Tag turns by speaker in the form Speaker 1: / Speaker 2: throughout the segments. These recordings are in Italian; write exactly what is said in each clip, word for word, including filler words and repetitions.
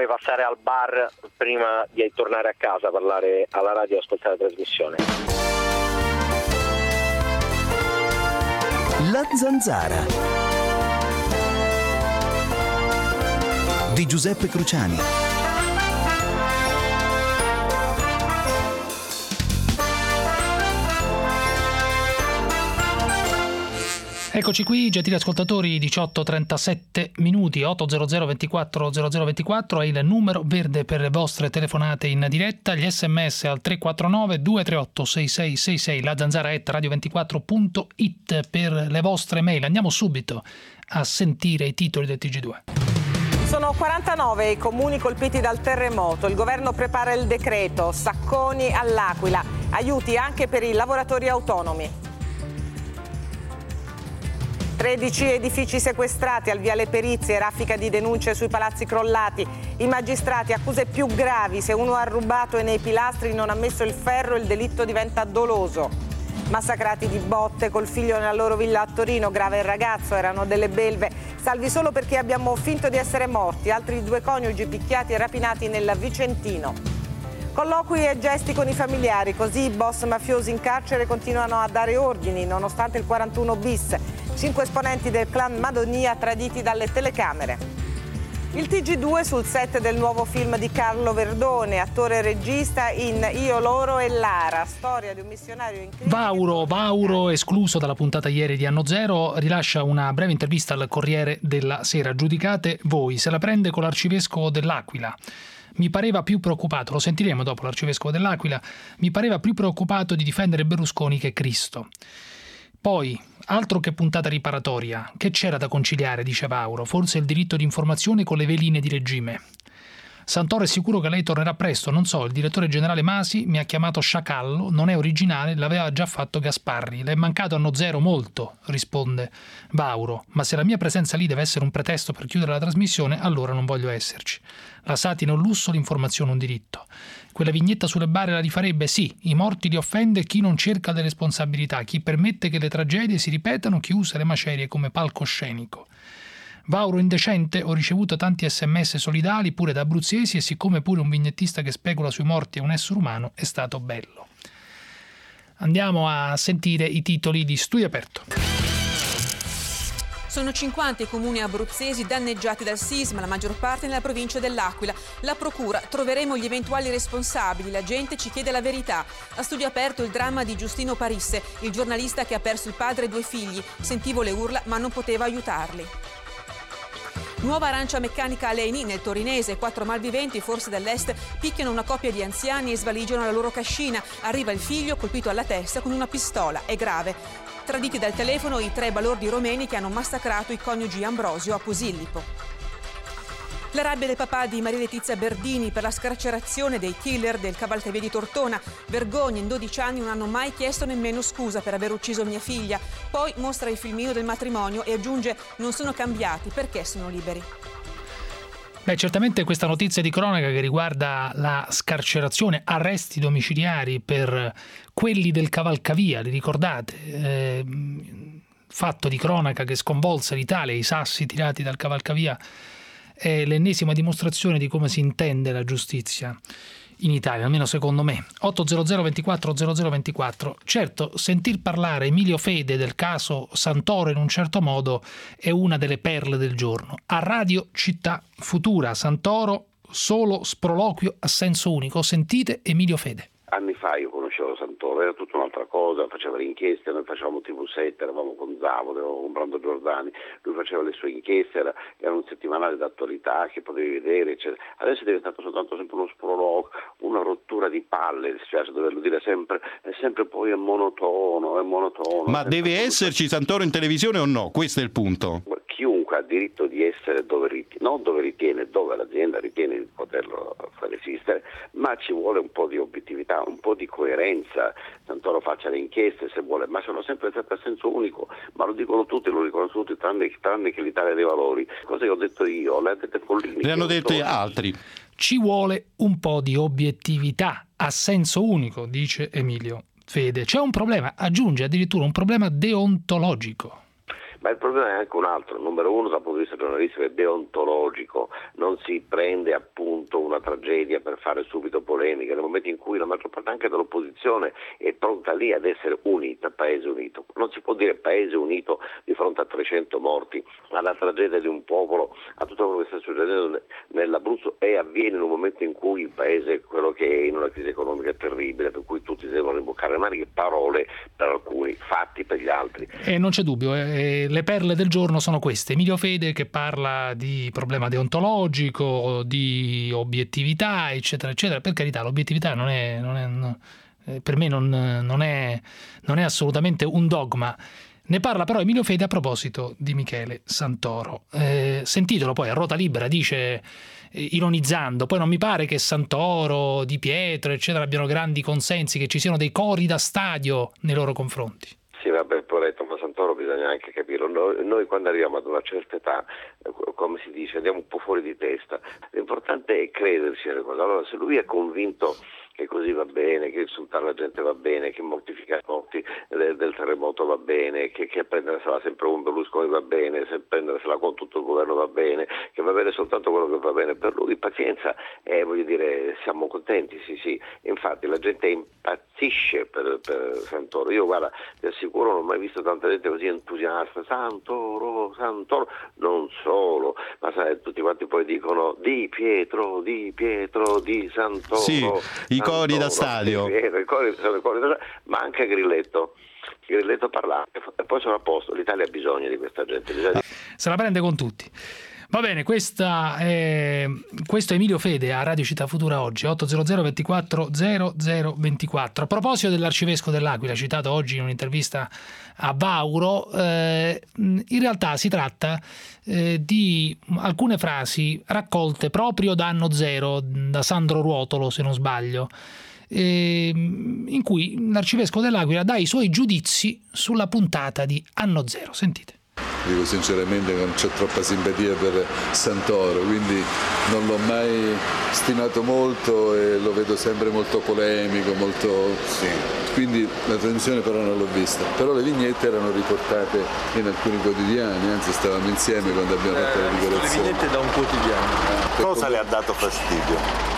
Speaker 1: passare al bar prima di tornare a casa, parlare alla radio e ascoltare la trasmissione.
Speaker 2: La Zanzara di Giuseppe Cruciani.
Speaker 3: Eccoci qui, gentili ascoltatori, diciotto e trentasette minuti, otto zero zero ventiquattro zero zero ventiquattro è il numero verde per le vostre telefonate in diretta, gli sms al tre quattro nove due tre otto sei sei sei sei, la zanzara at radio ventiquattro punto it per le vostre mail. Andiamo subito a sentire i titoli del T G due.
Speaker 4: Sono quarantanove i comuni colpiti dal terremoto, il governo prepara il decreto, sacconi all'Aquila, aiuti anche per i lavoratori autonomi. tredici edifici sequestrati, al via le perizie, raffica di denunce sui palazzi crollati. I magistrati, accuse più gravi, se uno ha rubato e nei pilastri non ha messo il ferro il delitto diventa doloso. Massacrati di botte col figlio nella loro villa a Torino, grave il ragazzo, erano delle belve. Salvi solo perché abbiamo finto di essere morti, altri due coniugi picchiati e rapinati nel Vicentino. Colloqui e gesti con i familiari, così i boss mafiosi in carcere continuano a dare ordini nonostante il quarantuno bis. Cinque esponenti del clan Madonia traditi dalle telecamere. Il T G due sul set del nuovo film di Carlo Verdone, attore e regista in Io, loro e Lara, storia di un missionario in crisi.
Speaker 3: Vauro, Vauro, escluso dalla puntata ieri di Anno Zero, rilascia una breve intervista al Corriere della Sera. Giudicate voi, se la prende con l'arcivescovo dell'Aquila. Mi pareva più preoccupato, lo sentiremo dopo l'arcivescovo dell'Aquila, mi pareva più preoccupato di difendere Berlusconi che Cristo. Poi, altro che puntata riparatoria, che c'era da conciliare, dice Vauro, forse il diritto di informazione con le veline di regime. Santoro è sicuro che lei tornerà presto, non so, il direttore generale Masi mi ha chiamato sciacallo, non è originale, l'aveva già fatto Gasparri, le è mancato Anno Zero molto, risponde Vauro, ma se la mia presenza lì deve essere un pretesto per chiudere la trasmissione, allora non voglio esserci. La satira è un lusso, l'informazione un diritto. Quella vignetta sulle bare la rifarebbe? Sì, i morti li offende chi non cerca le responsabilità, chi permette che le tragedie si ripetano, chi usa le macerie come palcoscenico. Vauro indecente, ho ricevuto tanti sms solidali pure da abruzzesi e siccome pure un vignettista che specula sui morti è un essere umano è stato bello. Andiamo a sentire i titoli di Studio Aperto.
Speaker 5: Sono cinquanta i comuni abruzzesi danneggiati dal sisma, la maggior parte nella provincia dell'Aquila. La procura, troveremo gli eventuali responsabili, la gente ci chiede la verità. A Studio Aperto il dramma di Giustino Parisse, il giornalista che ha perso il padre e due figli. Sentivo le urla ma non potevo aiutarli. Nuova arancia meccanica a Leni, nel torinese, quattro malviventi, forse dall'est, picchiano una coppia di anziani e svaligiano la loro cascina. Arriva il figlio colpito alla testa con una pistola, è grave. Traditi dal telefono i tre balordi romeni che hanno massacrato i coniugi Ambrosio a Posillipo. La rabbia del papà di Maria Letizia Berdini per la scarcerazione dei killer del cavalcavia di Tortona. Vergogna, in dodici anni non hanno mai chiesto nemmeno scusa per aver ucciso mia figlia. Poi mostra il filmino del matrimonio e aggiunge: non sono cambiati perché sono liberi.
Speaker 3: Beh, certamente questa notizia di cronaca che riguarda la scarcerazione, arresti domiciliari per quelli del cavalcavia, li ricordate? Eh, fatto di cronaca che sconvolse l'Italia, i sassi tirati dal cavalcavia, è l'ennesima dimostrazione di come si intende la giustizia in Italia, almeno secondo me. otto zero zero ventiquattro zero zero ventiquattro. Certo, sentir parlare Emilio Fede del caso Santoro in un certo modo è una delle perle del giorno. A Radio Città Futura, Santoro, solo sproloquio a senso unico. Sentite Emilio Fede.
Speaker 6: Anni fa io conoscevo Santoro, era tutta un'altra cosa, faceva le inchieste, noi facevamo T V sette, eravamo con Zavoli, eravamo con Brando Giordani, lui faceva le sue inchieste, era, era un settimanale d'attualità che potevi vedere, eccetera. Adesso è diventato soltanto sempre uno sproloquio, una rottura di palle, mi spiace doverlo dire sempre, è sempre poi è monotono, è monotono.
Speaker 7: Ma deve esserci Santoro in televisione o no? Questo è il punto.
Speaker 6: Chiunque ha diritto di essere dove ritiene, non dove ritiene, dove l'azienda ritiene di poterlo far esistere, ma ci vuole un po' di obiettività, un po' di coerenza. Santoro faccia le inchieste se vuole, ma sono sempre state a senso unico, ma lo dicono tutti, lo riconoscono tutti, tranne, tranne che l'Italia dei Valori. Cosa che ho detto io, le ha dette Follini.
Speaker 7: Le hanno dette altri.
Speaker 3: Ci vuole un po' di obiettività, a senso unico, dice Emilio Fede. C'è un problema, aggiunge addirittura un problema deontologico.
Speaker 6: Ma il problema è anche un altro, numero uno dal punto di vista giornalistico e deontologico, non si prende appunto una tragedia per fare subito polemica, nel momento in cui la maggior parte anche dell'opposizione è pronta lì ad essere unita, paese unito. Non si può dire paese unito di fronte a trecento morti, alla tragedia di un popolo, a tutto quello che sta succedendo nell'Abruzzo, e avviene in un momento in cui il paese è quello che è, in una crisi economica terribile, per cui tutti devono rimboccare le maniche, parole per alcuni, fatti per gli altri.
Speaker 3: E non c'è dubbio, eh, le perle del giorno sono queste: Emilio Fede che parla di problema deontologico, di obiettività, eccetera eccetera. Per carità, l'obiettività non è, non è no, eh, per me non, non, è, non è assolutamente un dogma. Ne parla però Emilio Fede a proposito di Michele Santoro. Eh, sentitelo poi, a ruota libera dice, eh, ironizzando, poi non mi pare che Santoro, Di Pietro eccetera abbiano grandi consensi, che ci siano dei cori da stadio nei loro confronti.
Speaker 6: Sì, vabbè, poveretto, ma Santoro bisogna anche capirlo. Noi, noi quando arriviamo ad una certa età, come si dice, andiamo un po' fuori di testa. L'importante è crederci alle cose. Allora, se lui è convinto che così va bene, che insultare la gente va bene, che mortificare i morti del, del terremoto va bene, che, che prendersela sempre con Berlusconi va bene, se prendersela con tutto il governo va bene, che va bene soltanto quello che va bene per lui, pazienza, eh, voglio dire, siamo contenti, sì sì. Infatti la gente impazzisce per, per Santoro. Io guarda, ti assicuro, non ho mai visto tanta gente così entusiasta, Santoro, Santoro, non solo, ma sai, tutti quanti poi dicono Di Pietro, Di Pietro, Di Santoro.
Speaker 7: Sì, i cori da stadio.
Speaker 6: I cori, i cori da, ma anche Grilletto. Grilletto parlare e poi sono a posto. L'Italia ha bisogno di questa gente. Bisogna...
Speaker 3: Se la prende con tutti. Va bene, questa è, questo è Emilio Fede a Radio Città Futura oggi, otto zero zero ventiquattro zero zero ventiquattro. A proposito dell'arcivescovo dell'Aquila, citato oggi in un'intervista a Vauro, eh, in realtà si tratta eh, di alcune frasi raccolte proprio da Anno Zero, da Sandro Ruotolo, se non sbaglio, eh, in cui l'arcivescovo dell'Aquila dà i suoi giudizi sulla puntata di Anno Zero. Sentite.
Speaker 8: Dico sinceramente che non c'è troppa simpatia per Santoro, quindi non l'ho mai stimato molto e lo vedo sempre molto polemico, molto... Sì. Quindi la trasmissione però non l'ho vista, però le vignette erano riportate in alcuni quotidiani, anzi stavamo insieme quando abbiamo fatto eh, la dichiarazione.
Speaker 9: Le vignette da un quotidiano.
Speaker 8: Ah,
Speaker 9: Cosa
Speaker 8: come...
Speaker 9: le ha dato fastidio?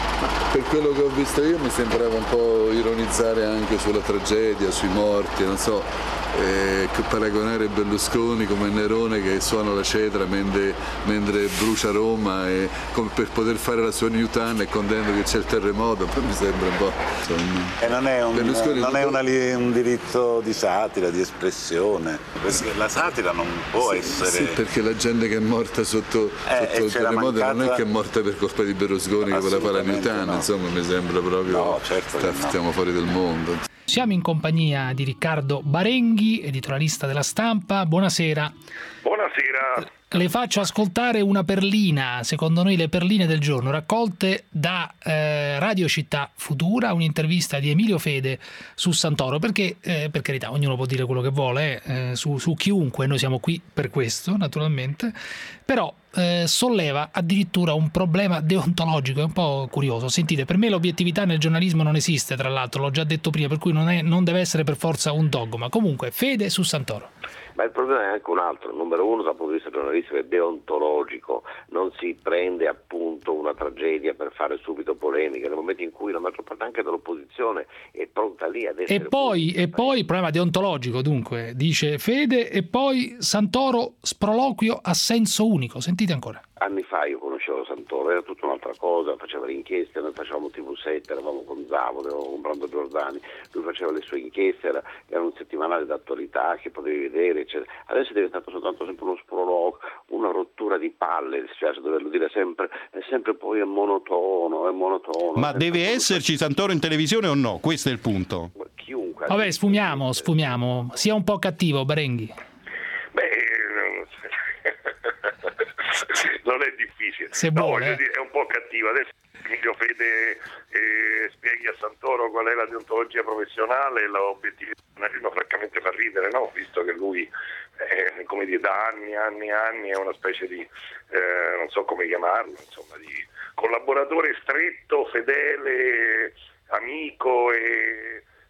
Speaker 8: Per quello che ho visto io mi sembrava un po' ironizzare anche sulla tragedia, sui morti, non so, eh, paragonare Berlusconi come Nerone che suona la cetra mentre, mentre brucia Roma e, come per poter fare la sua New Town e contento che c'è il terremoto, poi mi sembra un po'... Insomma,
Speaker 9: e non è, un, non è una, un diritto di satira, di espressione, perché la satira non può
Speaker 8: sì,
Speaker 9: essere...
Speaker 8: Sì, perché la gente che è morta sotto,
Speaker 9: eh,
Speaker 8: sotto il terremoto
Speaker 9: mancata...
Speaker 8: non è che è morta per colpa di Berlusconi che voleva fare la New Town, no. Insomma mi sembra proprio
Speaker 9: no, certo
Speaker 8: sta,
Speaker 9: no.
Speaker 8: stiamo fuori del mondo.
Speaker 3: Siamo in compagnia di Riccardo Barenghi, editorialista della Stampa. Buonasera.
Speaker 10: Buonasera.
Speaker 3: Le faccio ascoltare una perlina, secondo noi le perline del giorno, raccolte da eh, Radio Città Futura, un'intervista di Emilio Fede su Santoro, perché eh, per carità ognuno può dire quello che vuole eh, su, su chiunque, noi siamo qui per questo naturalmente, però eh, solleva addirittura un problema deontologico, è un po' curioso. Sentite, per me l'obiettività nel giornalismo non esiste, tra l'altro, l'ho già detto prima, per cui non, è, non deve essere per forza un dogma. Comunque, Fede su Santoro.
Speaker 6: Ma il problema è anche un altro, numero uno dal punto di vista giornalistico e deontologico, non si prende appunto una tragedia per fare subito polemica, nel momento in cui la maggior parte anche dell'opposizione è pronta lì ad essere...
Speaker 3: E poi, e poi il problema deontologico, dunque, dice Fede, e poi Santoro, sproloquio a senso unico. Sentite ancora.
Speaker 6: Anni fa io conoscevo Santoro, era tutta un'altra cosa, faceva le inchieste, noi facevamo T V sette, eravamo con Zavole, con Brando Giordani, lui faceva le sue inchieste, era, era un settimanale d'attualità che potevi vedere, eccetera. Adesso è diventato soltanto sempre uno sproloquio, una rottura di palle, dispiace doverlo dire sempre, è sempre poi è monotono, è monotono.
Speaker 7: Ma deve esserci Santoro in televisione o no? Questo è il punto.
Speaker 6: Chiunque.
Speaker 3: Vabbè, sfumiamo, sfumiamo, sia un po' cattivo, Barenghi.
Speaker 10: Beh, non è difficile,
Speaker 3: se
Speaker 10: no,
Speaker 3: vuole,
Speaker 10: voglio dire, è un po' cattivo. Adesso Emilio Fede eh, spieghi a Santoro qual è la deontologia professionale e l'obiettivo giornalismo, francamente fa ridere, no? Visto che lui eh, come dire, da anni anni anni è una specie di eh, non so come chiamarlo, insomma, di collaboratore stretto, fedele, amico e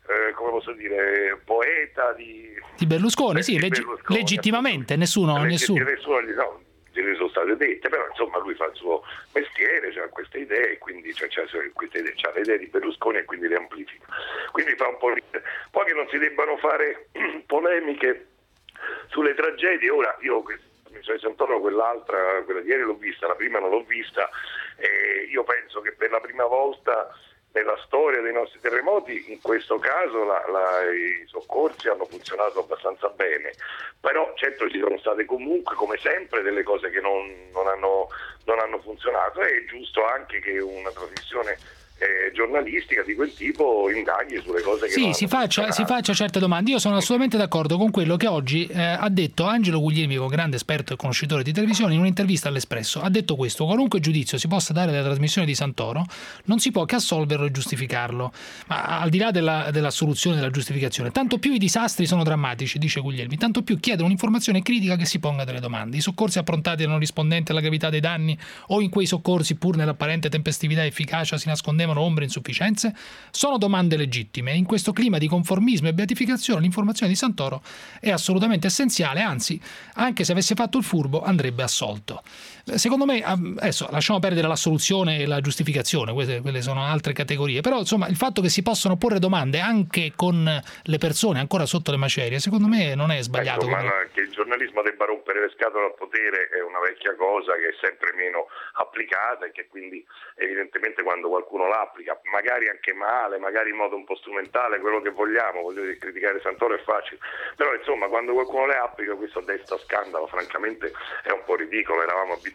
Speaker 10: eh, come posso dire, poeta di,
Speaker 3: di Berlusconi,
Speaker 10: eh,
Speaker 3: sì,
Speaker 10: di
Speaker 3: leggi-
Speaker 10: Berlusconi,
Speaker 3: legittimamente, nessuno,
Speaker 10: Leggi-
Speaker 3: nessuno.
Speaker 10: nessuno gli, no, gliene sono state dette, però insomma lui fa il suo mestiere, ha queste idee, quindi c'ha, c'ha queste idee, c'ha le idee di Berlusconi e quindi le amplifica. Quindi fa un po' ridere. Poi che non si debbano fare polemiche sulle tragedie, ora io cioè Santoro quell'altra, quella di ieri l'ho vista, la prima non l'ho vista, e io penso che per la prima volta nella storia dei nostri terremoti in questo caso la, la, i soccorsi hanno funzionato abbastanza bene, però certo ci sono state comunque come sempre delle cose che non, non, hanno, non hanno funzionato, e è giusto anche che una trasmissione Eh, giornalistica di quel tipo indaghi sulle cose che
Speaker 3: sì,
Speaker 10: non
Speaker 3: si
Speaker 10: hanno
Speaker 3: faccia,
Speaker 10: funzionato.
Speaker 3: si faccia certe domande. Io sono assolutamente d'accordo con quello che oggi eh, ha detto Angelo Guglielmico, grande esperto e conoscitore di televisione, in un'intervista all'Espresso. Ha detto questo: qualunque giudizio si possa dare della trasmissione di Santoro non si può che assolverlo e giustificarlo, ma al di là della, dell'assoluzione e della giustificazione, tanto più i disastri sono drammatici, dice Guglielmi, tanto più chiedono un'informazione critica che si ponga delle domande. I soccorsi approntati erano rispondenti alla gravità dei danni, o in quei soccorsi, pur nell'apparente tempestività e efficacia, si nascondevano ombre e insufficienze? Sono domande legittime. In questo clima di conformismo e beatificazione l'informazione di Santoro è assolutamente essenziale, anzi, anche se avesse fatto il furbo andrebbe assolto. Secondo me, adesso lasciamo perdere l'assoluzione e la giustificazione, queste, quelle sono altre categorie, però insomma il fatto che si possono porre domande anche con le persone ancora sotto le macerie, secondo me non è sbagliato.
Speaker 10: Ecco, ma che il giornalismo debba rompere le scatole al potere è una vecchia cosa che è sempre meno applicata, e che quindi evidentemente quando qualcuno l'applica, magari anche male, magari in modo un po' strumentale, quello che vogliamo, voglio dire, criticare Santoro è facile, però insomma quando qualcuno le applica questo desta scandalo, francamente è un po' ridicolo. Eravamo abituati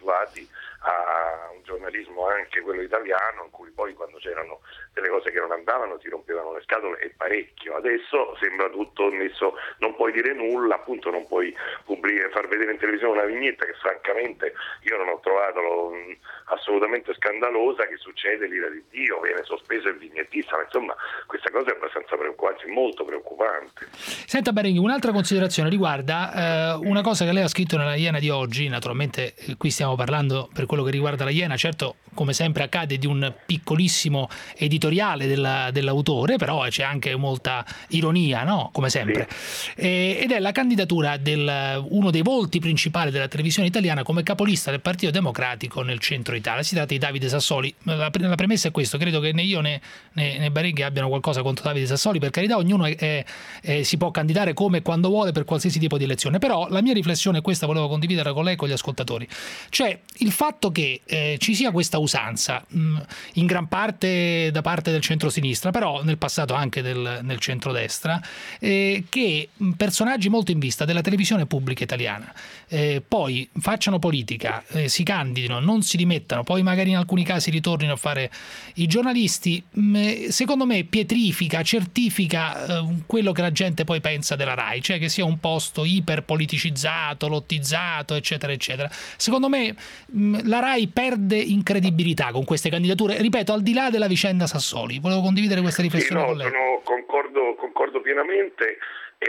Speaker 10: a un giornalismo, anche quello italiano, in cui poi quando c'erano delle cose che non andavano si rompevano le scatole, e parecchio. Adesso sembra tutto messo, non puoi dire nulla, appunto non puoi pubblicare, far vedere in televisione una vignetta che francamente io non ho trovato lo, assolutamente scandalosa, che succede l'ira di Dio, viene sospeso il vignettista, ma insomma questa cosa è abbastanza preoccupante, molto preoccupante.
Speaker 3: Senta Barenghi, un'altra considerazione riguarda eh, una cosa che lei ha scritto nella Iena di oggi. Naturalmente eh, qui stiamo parlando, per quello che riguarda la Iena, certo come sempre accade, di un piccolissimo editoriale della, dell'autore, però c'è anche molta ironia, no? Come sempre. Sì. E, ed è la candidatura del uno dei volti principali della televisione italiana come capolista del Partito Democratico nel centro Italia. Si tratta di Davide Sassoli. La, la premessa è questo: credo che né io né, né, né Barenghi abbiano qualcosa contro Davide Sassoli, per carità, ognuno è, è, è, si può candidare come e quando vuole per qualsiasi tipo di elezione, però la mia riflessione è questa, volevo condividere con lei e con gli ascoltatori, cioè il fatto che eh, ci sia questa usanza mh, in gran parte da parte del centro-sinistra, però nel passato anche del, nel centrodestra, eh, che personaggi molto in vista della televisione pubblica italiana eh, poi facciano politica, eh, si candidino, non si dimettano, poi magari in alcuni casi ritornino a fare i giornalisti, mh, secondo me pietrifica, certifica eh, quello che la gente poi pensa della RAI, cioè che sia un posto iperpoliticizzato, lottizzato, eccetera eccetera. Secondo me mh, la RAI perde in credibilità con queste candidature, ripeto, al di là della vicenda Sassoli. Volevo condividere questa riflessione
Speaker 10: sì, no,
Speaker 3: con lei.
Speaker 10: Sono, concordo, concordo pienamente, e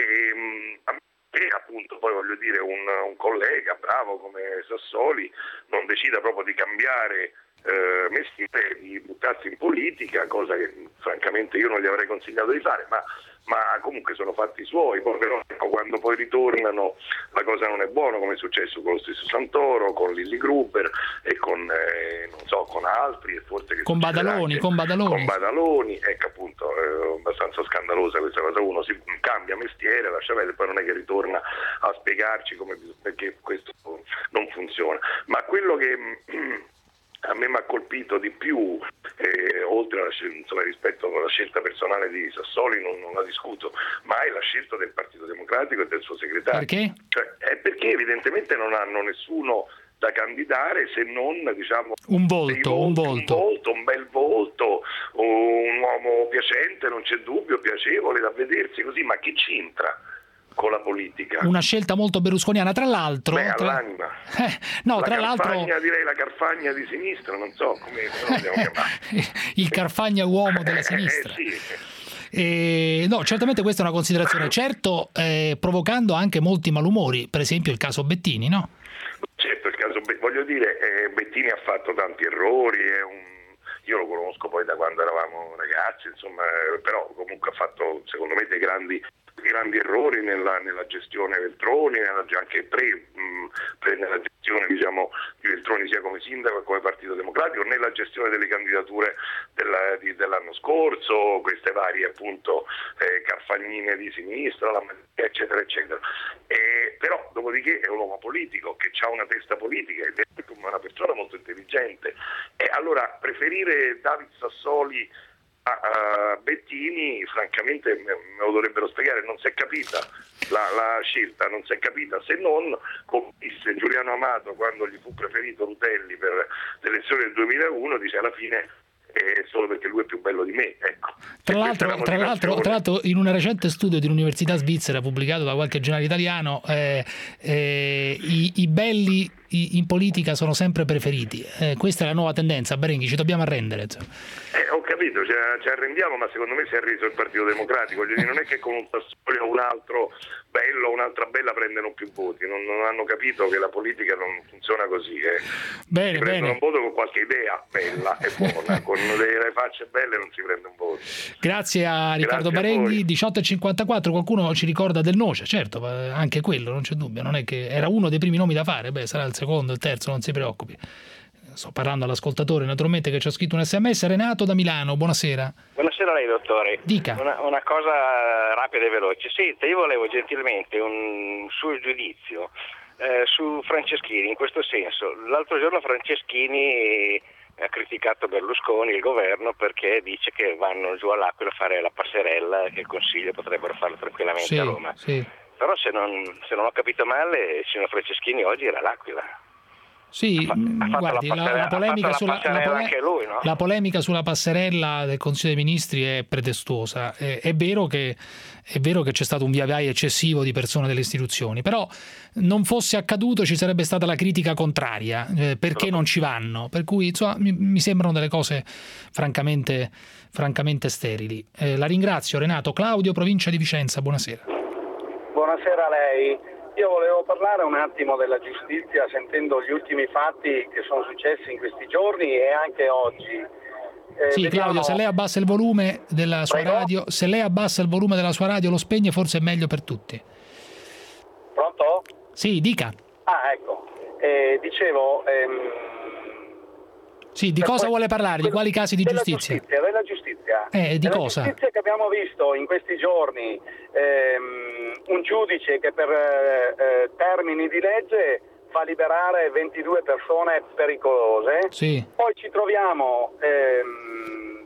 Speaker 10: e appunto poi voglio dire un, un collega bravo come Sassoli non decida proprio di cambiare eh, mestiere, di buttarsi in politica, cosa che francamente io non gli avrei consigliato di fare, ma ma comunque sono fatti suoi, poi però ecco, quando poi ritornano la cosa non è buona, come è successo con lo stesso Santoro, con Lilli Gruber e con eh, non so, con altri, e forse che
Speaker 3: con Badaloni, con Badaloni.
Speaker 10: Con Badaloni, ecco appunto, è abbastanza scandalosa questa cosa, uno si cambia mestiere, lascia vedere, poi non è che ritorna a spiegarci come, perché questo non funziona. Ma quello che a me mi ha colpito di più, eh, oltre alla, insomma, rispetto alla scelta personale di Sassoli, non, non la discuto, ma è la scelta del Partito Democratico e del suo segretario.
Speaker 3: Perché?
Speaker 10: Cioè, è perché evidentemente non hanno nessuno da candidare se non, diciamo,
Speaker 3: un volto,
Speaker 10: volti,
Speaker 3: un volto,
Speaker 10: un volto, un bel volto, un uomo piacente, non c'è dubbio, piacevole da vedersi così, ma chi c'entra con la politica?
Speaker 3: Una scelta molto berlusconiana, tra l'altro.
Speaker 10: Beh,
Speaker 3: tra...
Speaker 10: all'anima.
Speaker 3: Eh, no,
Speaker 10: la
Speaker 3: tra
Speaker 10: Carfagna,
Speaker 3: l'altro,
Speaker 10: direi la Carfagna di sinistra, non so come lo dobbiamo chiamare.
Speaker 3: Il Carfagna uomo della sinistra.
Speaker 10: Eh, sì.
Speaker 3: Eh, no, certamente questa è una considerazione, certo, eh, provocando anche molti malumori, per esempio il caso Bettini, no?
Speaker 10: Certo, il caso, voglio dire, eh, Bettini ha fatto tanti errori, è un io lo conosco poi da quando eravamo ragazzi, insomma, però comunque ha fatto secondo me dei grandi grandi errori nella, nella gestione Veltroni, nella, anche pre, mh, pre nella gestione diciamo di Veltroni sia come sindaco che come Partito Democratico, nella gestione delle candidature della, di, dell'anno scorso, queste varie appunto eh, carfagnine di sinistra, la, eccetera eccetera. E, però dopodiché è un uomo politico che ha una testa politica ed è una persona molto intelligente, e allora preferire David Sassoli a Bettini francamente me lo dovrebbero spiegare, non si è capita la, la scelta, non si è capita, se non come disse Giuliano Amato quando gli fu preferito Rutelli per le elezioni del duemilauno, dice alla fine è solo perché lui è più bello di me, ecco.
Speaker 3: Tra l'altro, tra, l'altro, tra l'altro in un recente studio di un'università svizzera pubblicato da qualche giornale italiano eh, eh, i, i belli in politica sono sempre preferiti, eh, questa è la nuova tendenza. Berenghi, ci dobbiamo arrendere,
Speaker 10: eh, ho capito, ci, ci arrendiamo, ma secondo me si è arreso il Partito Democratico. Non è che con un Sassoli o un altro bello o un'altra bella prendono più voti, non, non hanno capito che la politica non funziona così, eh.
Speaker 3: Bene,
Speaker 10: si prendono
Speaker 3: bene.
Speaker 10: un voto con qualche idea bella e buona, con delle facce belle non si prende un voto.
Speaker 3: Grazie a Riccardo
Speaker 10: Grazie
Speaker 3: Berenghi.
Speaker 10: a
Speaker 3: diciotto e cinquantaquattro, qualcuno ci ricorda del Noce, certo, anche quello non c'è dubbio, non è che era uno dei primi nomi da fare, beh sarà il secondo, il terzo, non si preoccupi. Sto parlando all'ascoltatore naturalmente che ci ha scritto un sms. Renato da Milano, buonasera.
Speaker 11: Buonasera a lei, dottore.
Speaker 3: Dica.
Speaker 11: Una, una cosa rapida e veloce. Senta, io volevo gentilmente un suo giudizio eh, su Franceschini, in questo senso. L'altro giorno Franceschini ha criticato Berlusconi, il governo, perché dice che vanno giù all'Aquila a fare la passerella, che il Consiglio potrebbero farlo tranquillamente
Speaker 3: sì,
Speaker 11: a Roma.
Speaker 3: Sì.
Speaker 11: Però se non, se non ho capito male, il signor Franceschini oggi era all'Aquila.
Speaker 3: Sì,
Speaker 11: ha fa,
Speaker 3: guardi,
Speaker 11: la,
Speaker 3: la, la, polemica
Speaker 11: la,
Speaker 3: sulla, la, pole-
Speaker 11: anche lui, no?
Speaker 3: la polemica sulla passerella del Consiglio dei Ministri è pretestuosa. È, è, vero che, è vero che c'è stato un via vai eccessivo di persone delle istituzioni, però non fosse accaduto ci sarebbe stata la critica contraria, eh, perché non ci vanno, per cui insomma, mi, mi sembrano delle cose francamente, francamente sterili. Eh, la ringrazio, Renato. Claudio, provincia di Vicenza, buonasera.
Speaker 12: Buonasera a lei. Io volevo parlare un attimo della giustizia, sentendo gli ultimi fatti che sono successi in questi giorni e anche oggi. Eh,
Speaker 3: sì,
Speaker 12: vediamo...
Speaker 3: Claudio, se lei abbassa il volume della sua
Speaker 12: Prego?
Speaker 3: radio, se lei abbassa il volume della sua radio, lo spegne, forse è meglio per tutti.
Speaker 12: Pronto?
Speaker 3: Sì, dica.
Speaker 12: Ah, ecco. Eh, dicevo... Ehm...
Speaker 3: Sì, di cosa vuole parlare? Di quali casi di
Speaker 12: della
Speaker 3: giustizia?
Speaker 12: giustizia? Della giustizia.
Speaker 3: Eh, di
Speaker 12: della
Speaker 3: cosa?
Speaker 12: giustizia che abbiamo visto in questi giorni, ehm, un giudice che per eh, termini di legge fa liberare ventidue persone pericolose.
Speaker 3: Sì.
Speaker 12: Poi ci troviamo ehm,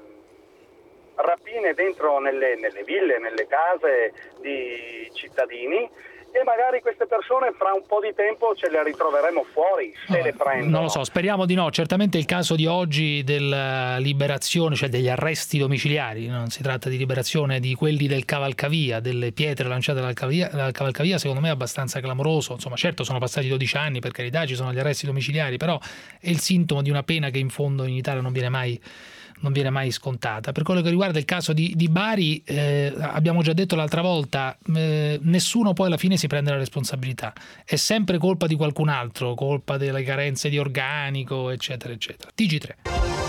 Speaker 12: rapine dentro nelle, nelle ville, nelle case di cittadini, e magari queste persone fra un po' di tempo ce le ritroveremo fuori se no, le prendono.
Speaker 3: Non lo so, speriamo di no. Certamente il caso di oggi della liberazione, cioè degli arresti domiciliari, non si tratta di liberazione di quelli del cavalcavia, delle pietre lanciate dal cavalcavia, dal cavalcavia, secondo me è abbastanza clamoroso. Insomma, certo sono passati dodici anni, per carità, ci sono gli arresti domiciliari, però è il sintomo di una pena che in fondo in Italia non viene mai non viene mai scontata. Per quello che riguarda il caso di, di Bari, eh, abbiamo già detto l'altra volta, eh, nessuno poi alla fine si prende la responsabilità, è sempre colpa di qualcun altro, colpa delle carenze di organico, eccetera eccetera. T G tre.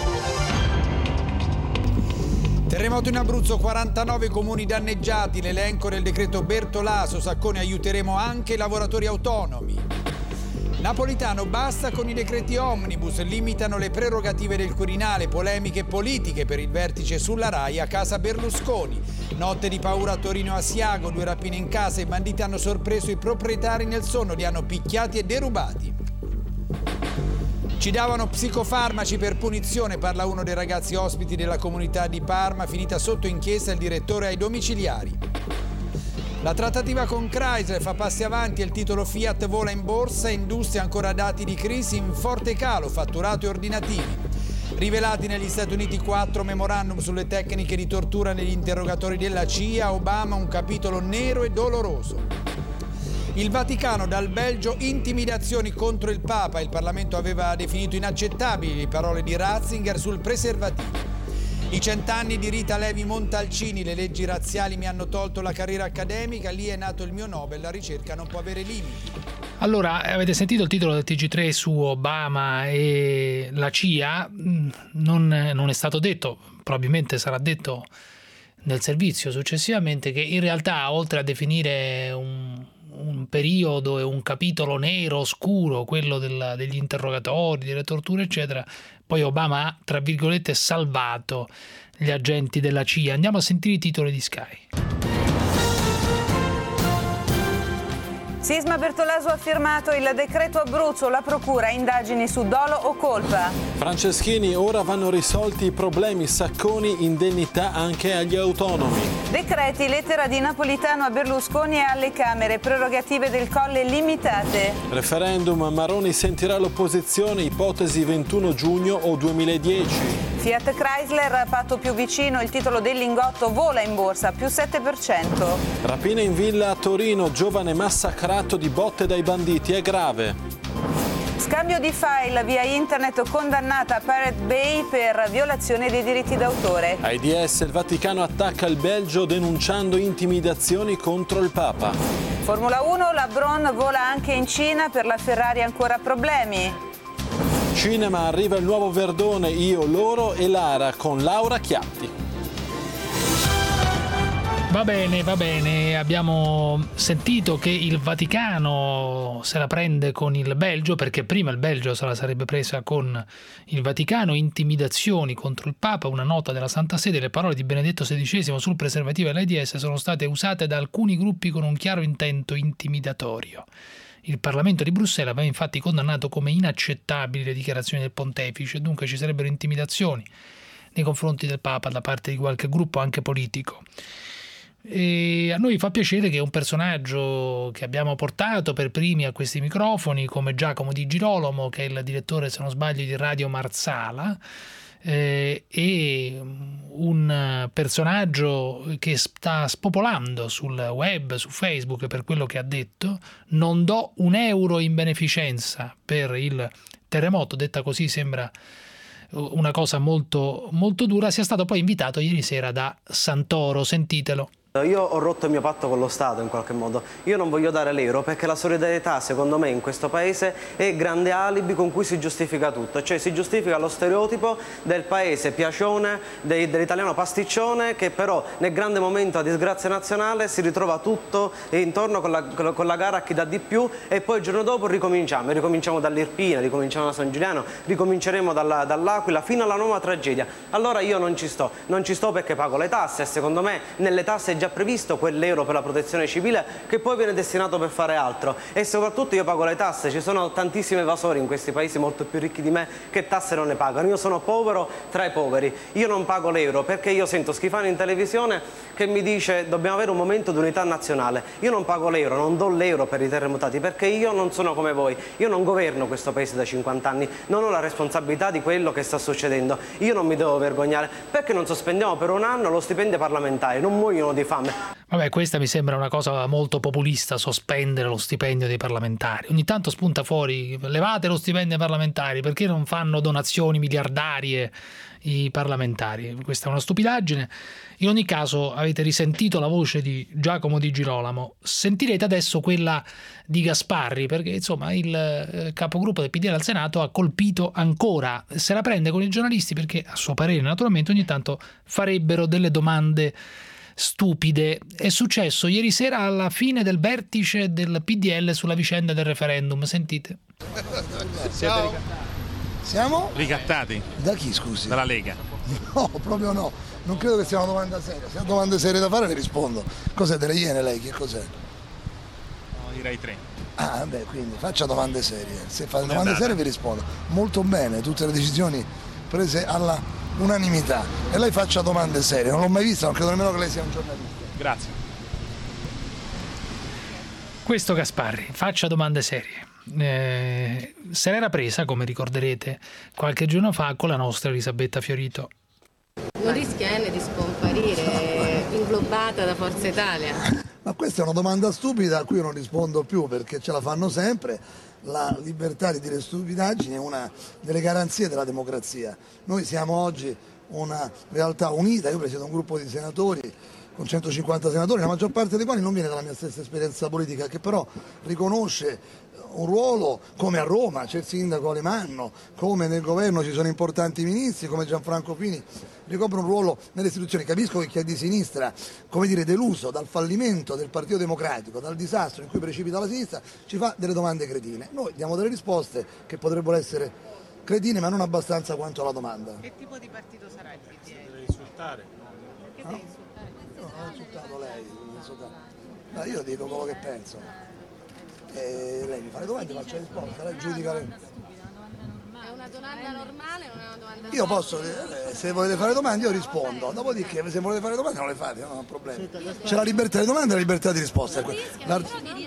Speaker 13: Terremoto in Abruzzo, quarantanove comuni danneggiati, l'elenco del decreto Bertolaso. Saccone, aiuteremo anche i lavoratori autonomi. Napolitano, basta con i decreti omnibus, limitano le prerogative del Quirinale, polemiche politiche per il vertice sulla Rai a casa Berlusconi. Notte di paura a Torino e Asiago, due rapine in casa, i banditi hanno sorpreso i proprietari nel sonno, li hanno picchiati e derubati. Ci davano psicofarmaci per punizione, parla uno dei ragazzi ospiti della comunità di Parma, finita sotto inchiesta il direttore ai domiciliari. La trattativa con Chrysler fa passi avanti e il titolo Fiat vola in borsa, industria ancora dati di crisi in forte calo, fatturato e ordinativi. Rivelati negli Stati Uniti quattro memorandum sulle tecniche di tortura negli interrogatori della C I A, Obama un capitolo nero e doloroso. Il Vaticano, dal Belgio intimidazioni contro il Papa, il Parlamento aveva definito inaccettabili le parole di Ratzinger sul preservativo. I cent'anni di Rita Levi Montalcini, le leggi razziali mi hanno tolto la carriera accademica, lì è nato il mio Nobel, la ricerca non può avere limiti.
Speaker 3: Allora, avete sentito il titolo del T G tre su Obama e la C I A? Non, non è stato detto, probabilmente sarà detto nel servizio successivamente, che in realtà, oltre a definire un, un periodo e un capitolo nero, oscuro, quello della, degli interrogatori, delle torture, eccetera, poi Obama ha, tra virgolette, salvato gli agenti della C I A. Andiamo a sentire i titoli di Sky.
Speaker 14: Sisma Bertolaso ha firmato il decreto Abruzzo, la procura indagini su dolo o colpa.
Speaker 15: Franceschini, ora vanno risolti i problemi, Sacconi, indennità anche agli autonomi.
Speaker 14: Decreti, lettera di Napolitano a Berlusconi e alle Camere, prerogative del Colle limitate.
Speaker 15: Referendum, Maroni sentirà l'opposizione, ipotesi ventuno giugno o duemiladieci.
Speaker 14: Fiat Chrysler, patto più vicino, il titolo del Lingotto vola in borsa, più sette per cento.
Speaker 15: Rapina in villa a Torino, giovane massacrato di botte dai banditi, è grave.
Speaker 14: Scambio di file via internet, condannata Pirate Bay per violazione dei diritti d'autore.
Speaker 15: AIDS, il Vaticano attacca il Belgio denunciando intimidazioni contro il Papa.
Speaker 14: Formula uno, LeBron vola anche in Cina, per la Ferrari ancora problemi.
Speaker 15: Cinema, arriva il nuovo Verdone, Io, loro e Lara con Laura Chiatti.
Speaker 3: Va bene, va bene, abbiamo sentito che il Vaticano se la prende con il Belgio, perché prima il Belgio se la sarebbe presa con il Vaticano, intimidazioni contro il Papa, una nota della Santa Sede, le parole di Benedetto sedicesimo sul preservativo e l'AIDS sono state usate da alcuni gruppi con un chiaro intento intimidatorio. Il Parlamento di Bruxelles aveva infatti condannato come inaccettabili le dichiarazioni del pontefice, dunque ci sarebbero intimidazioni nei confronti del Papa da parte di qualche gruppo anche politico. E a noi fa piacere che un personaggio che abbiamo portato per primi a questi microfoni, come Giacomo Di Girolamo, che è il direttore, se non sbaglio, di Radio Marsala, eh, e un personaggio che sta spopolando sul web, su Facebook, per quello che ha detto: non do un euro in beneficenza per il terremoto, detta così sembra una cosa molto, molto dura, sia stato poi invitato ieri sera da Santoro. Sentitelo.
Speaker 16: Io ho rotto il mio patto con lo Stato in qualche modo, io non voglio dare l'euro perché la solidarietà secondo me in questo paese è grande alibi con cui si giustifica tutto, cioè si giustifica lo stereotipo del paese piacione, dell'italiano pasticcione che però nel grande momento a disgrazia nazionale si ritrova tutto intorno con la, con la gara a chi dà di più e poi il giorno dopo ricominciamo, ricominciamo dall'Irpina, ricominciamo da San Giuliano, ricominceremo dalla, dall'Aquila fino alla nuova tragedia. Allora io non ci sto, non ci sto perché pago le tasse e secondo me nelle tasse già previsto quell'euro per la protezione civile che poi viene destinato per fare altro e soprattutto io pago le tasse, ci sono tantissimi evasori in questi paesi molto più ricchi di me che tasse non ne pagano, io sono povero tra i poveri, io non pago l'euro perché io sento Schifani in televisione che mi dice dobbiamo avere un momento di unità nazionale, io non pago l'euro, non do l'euro per i terremotati perché io non sono come voi, io non governo questo paese da cinquanta anni, non ho la responsabilità di quello che sta succedendo, io non mi devo vergognare, perché non sospendiamo per un anno lo stipendio parlamentare, non muoiono di fame.
Speaker 3: Vabbè, questa mi sembra una cosa molto populista, sospendere lo stipendio dei parlamentari. Ogni tanto spunta fuori, levate lo stipendio ai parlamentari, perché non fanno donazioni miliardarie i parlamentari? Questa è una stupidaggine. In ogni caso avete risentito la voce di Giacomo Di Girolamo, sentirete adesso quella di Gasparri, perché insomma il capogruppo del P D L al Senato ha colpito ancora, se la prende con i giornalisti perché a suo parere naturalmente ogni tanto farebbero delle domande stupide. È successo ieri sera alla fine del vertice del P D L sulla vicenda del referendum. Sentite.
Speaker 17: Siete ricattati? Siamo?
Speaker 18: Ricattati?
Speaker 17: Da chi, scusi?
Speaker 18: Dalla Lega.
Speaker 17: No, proprio no. Non credo che sia una domanda seria. Se ha domande serie da fare le rispondo. Cos'è, delle Iene lei? Che cos'è?
Speaker 18: No, direi tre.
Speaker 17: Ah, beh, quindi faccia domande serie. Se fa
Speaker 18: Come
Speaker 17: domande
Speaker 18: andata?
Speaker 17: serie vi rispondo. Molto bene, tutte le decisioni prese alla unanimità. E lei faccia domande serie. Non l'ho mai vista, non credo nemmeno che lei sia un giornalista.
Speaker 18: Grazie.
Speaker 3: Questo Gasparri, faccia domande serie. Eh, se l'era presa, come ricorderete, qualche giorno fa con la nostra Elisabetta Fiorito.
Speaker 19: Non rischia di scomparire, inglobata da Forza Italia?
Speaker 17: Ma questa è una domanda stupida a cui io non rispondo più perché ce la fanno sempre. La libertà di dire stupidaggini è una delle garanzie della democrazia. Noi siamo oggi una realtà unita, io presiedo un gruppo di senatori con centocinquanta senatori, la maggior parte dei quali non viene dalla mia stessa esperienza politica, che però riconosce un ruolo come a Roma, c'è il sindaco Alemanno, come nel governo ci sono importanti ministri, come Gianfranco Fini ricopre un ruolo nelle istituzioni. Capisco che chi è di sinistra, come dire, deluso dal fallimento del Partito Democratico, dal disastro in cui precipita la sinistra, ci fa delle domande cretine. Noi diamo delle risposte che potrebbero essere cretine, ma non abbastanza quanto la domanda.
Speaker 14: Che tipo di partito sarà il P D L?
Speaker 15: Deve insultare.
Speaker 14: Perché deve insultare?
Speaker 17: Io non ho insultato lei, insultato. No, io dico quello che penso. E lei mi fa le domande, faccio le risposte, lei giudica le...
Speaker 19: È una domanda normale o una domanda...
Speaker 17: Io posso, eh, se volete fare domande io rispondo, dopodiché se volete fare domande non le fate, non ho problemi. C'è la libertà di domanda e la libertà di risposta. La...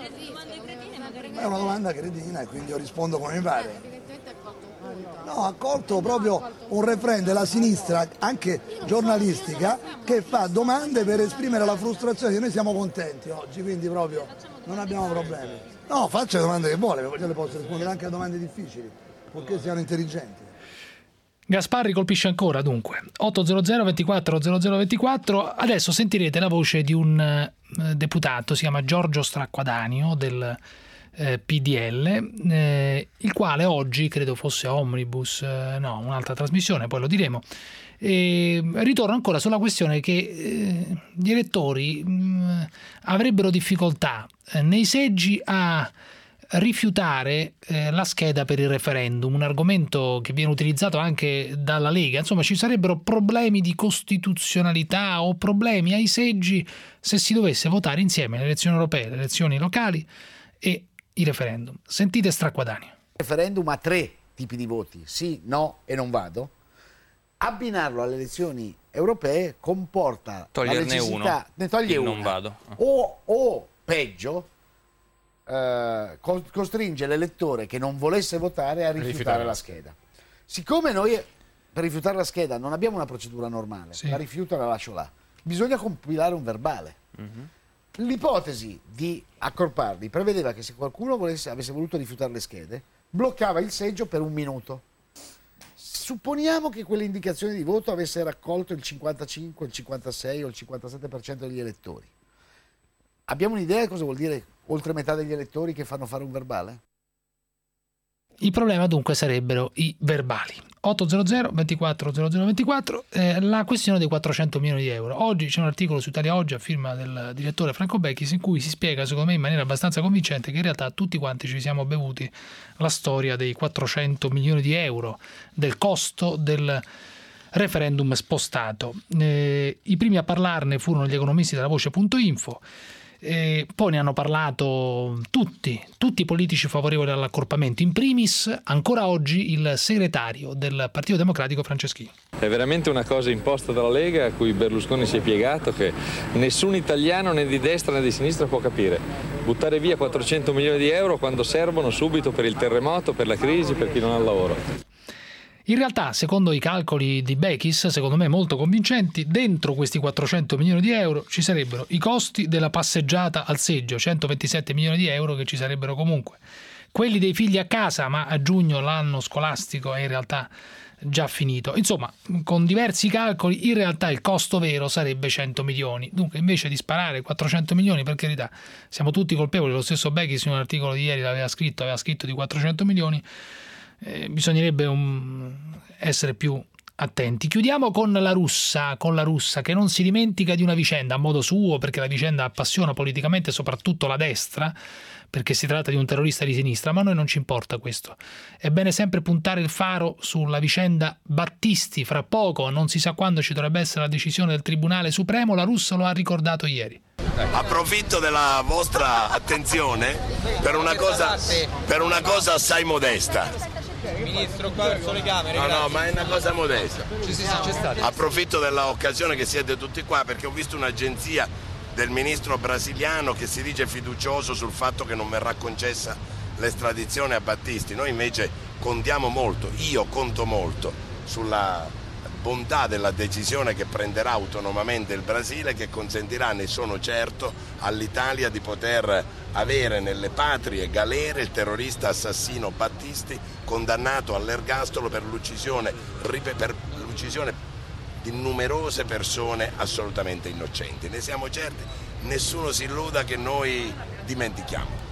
Speaker 17: È una domanda cretina e quindi io rispondo come mi pare. No, ha colto proprio un refrain della sinistra, anche giornalistica, che fa domande per esprimere la frustrazione. Noi siamo contenti oggi, quindi proprio non abbiamo problemi. No, faccia le domande che vuole, io le posso rispondere anche a domande difficili, purché siano intelligenti.
Speaker 3: Gasparri colpisce ancora, dunque. otto zero zero ventiquattro zero zero ventiquattro. Adesso sentirete la voce di un eh, deputato, si chiama Giorgio Stracquadanio, del eh, P D L, eh, il quale oggi, credo fosse Omnibus, eh, no, un'altra trasmissione, poi lo diremo, e ritorno ancora sulla questione che eh, gli elettori mh, avrebbero difficoltà eh, nei seggi a rifiutare eh, la scheda per il referendum, un argomento che viene utilizzato anche dalla Lega. Insomma, ci sarebbero problemi di costituzionalità o problemi ai seggi se si dovesse votare insieme le elezioni europee, le elezioni locali e i referendum. Sentite Stracquadanio.
Speaker 20: Il referendum ha tre tipi di voti, sì, no e non vado. Abbinarlo alle elezioni europee comporta
Speaker 21: toglierne
Speaker 20: la necessità,
Speaker 21: uno,
Speaker 20: ne toglie
Speaker 21: il
Speaker 20: una,
Speaker 21: non vado.
Speaker 20: O, o peggio, eh, costringe l'elettore che non volesse votare a rifiutare, rifiutare la scheda. Siccome noi per rifiutare la scheda non abbiamo una procedura normale, sì. La rifiuto e la lascio là, bisogna compilare un verbale. Mm-hmm. L'ipotesi di accorparli prevedeva che se qualcuno volesse, avesse voluto rifiutare le schede, bloccava il seggio per un minuto. Supponiamo che quelle indicazioni di voto avesse raccolto il cinquantacinque, il cinquantasei o il cinquantasette per cento degli elettori. Abbiamo un'idea di cosa vuol dire oltre metà degli elettori che fanno fare un verbale?
Speaker 3: Il problema dunque sarebbero i verbali. otto zero zero ventiquattro zero zero ventiquattro, eh, la questione dei quattrocento milioni di euro. Oggi c'è un articolo su Italia Oggi a firma del direttore Franco Becchis in cui si spiega, secondo me in maniera abbastanza convincente, che in realtà tutti quanti ci siamo bevuti la storia dei quattrocento milioni di euro, del costo del referendum spostato. Eh, I primi a parlarne furono gli economisti della Voce.info. Eh, poi ne hanno parlato tutti, tutti i politici favorevoli all'accorpamento, in primis ancora oggi il segretario del Partito Democratico Franceschini.
Speaker 22: È veramente una cosa imposta dalla Lega a cui Berlusconi si è piegato, che nessun italiano né di destra né di sinistra può capire. Buttare via quattrocento milioni di euro quando servono subito per il terremoto, per la crisi, per chi non ha lavoro.
Speaker 3: In realtà, secondo i calcoli di Becchis, secondo me molto convincenti, dentro questi quattrocento milioni di euro ci sarebbero i costi della passeggiata al seggio, centoventisette milioni di euro che ci sarebbero comunque, quelli dei figli a casa, ma a giugno l'anno scolastico è in realtà già finito. Insomma, con diversi calcoli, in realtà il costo vero sarebbe cento milioni. Dunque, invece di sparare quattrocento milioni, per carità, siamo tutti colpevoli, lo stesso Becchis in un articolo di ieri l'aveva scritto, aveva scritto di quattrocento milioni, Eh, bisognerebbe um, essere più attenti. Chiudiamo con la russa, con la russa che non si dimentica di una vicenda a modo suo, perché la vicenda appassiona politicamente soprattutto la destra, perché si tratta di un terrorista di sinistra, ma a noi non ci importa questo. È bene sempre puntare il faro sulla vicenda Battisti. Fra poco, non si sa quando, ci dovrebbe essere la decisione del Tribunale Supremo, la russa lo ha ricordato ieri.
Speaker 23: Approfitto della vostra attenzione per una cosa, per una cosa assai modesta.
Speaker 24: Ministro, qua verso le camere.
Speaker 23: No,
Speaker 24: grazie.
Speaker 23: no, ma è una cosa modesta.
Speaker 24: Sì, sì, sì, c'è stato.
Speaker 23: Approfitto dell'occasione che siete tutti qua perché ho visto un'agenzia del ministro brasiliano che si dice fiducioso sul fatto che non verrà concessa l'estradizione a Battisti. Noi invece contiamo molto, io conto molto sulla bontà della decisione che prenderà autonomamente il Brasile, che consentirà, ne sono certo, all'Italia di poter avere nelle patrie galere il terrorista assassino Battisti, condannato all'ergastolo per l'uccisione, per l'uccisione di numerose persone assolutamente innocenti. Ne siamo certi, nessuno si illuda che noi dimentichiamo.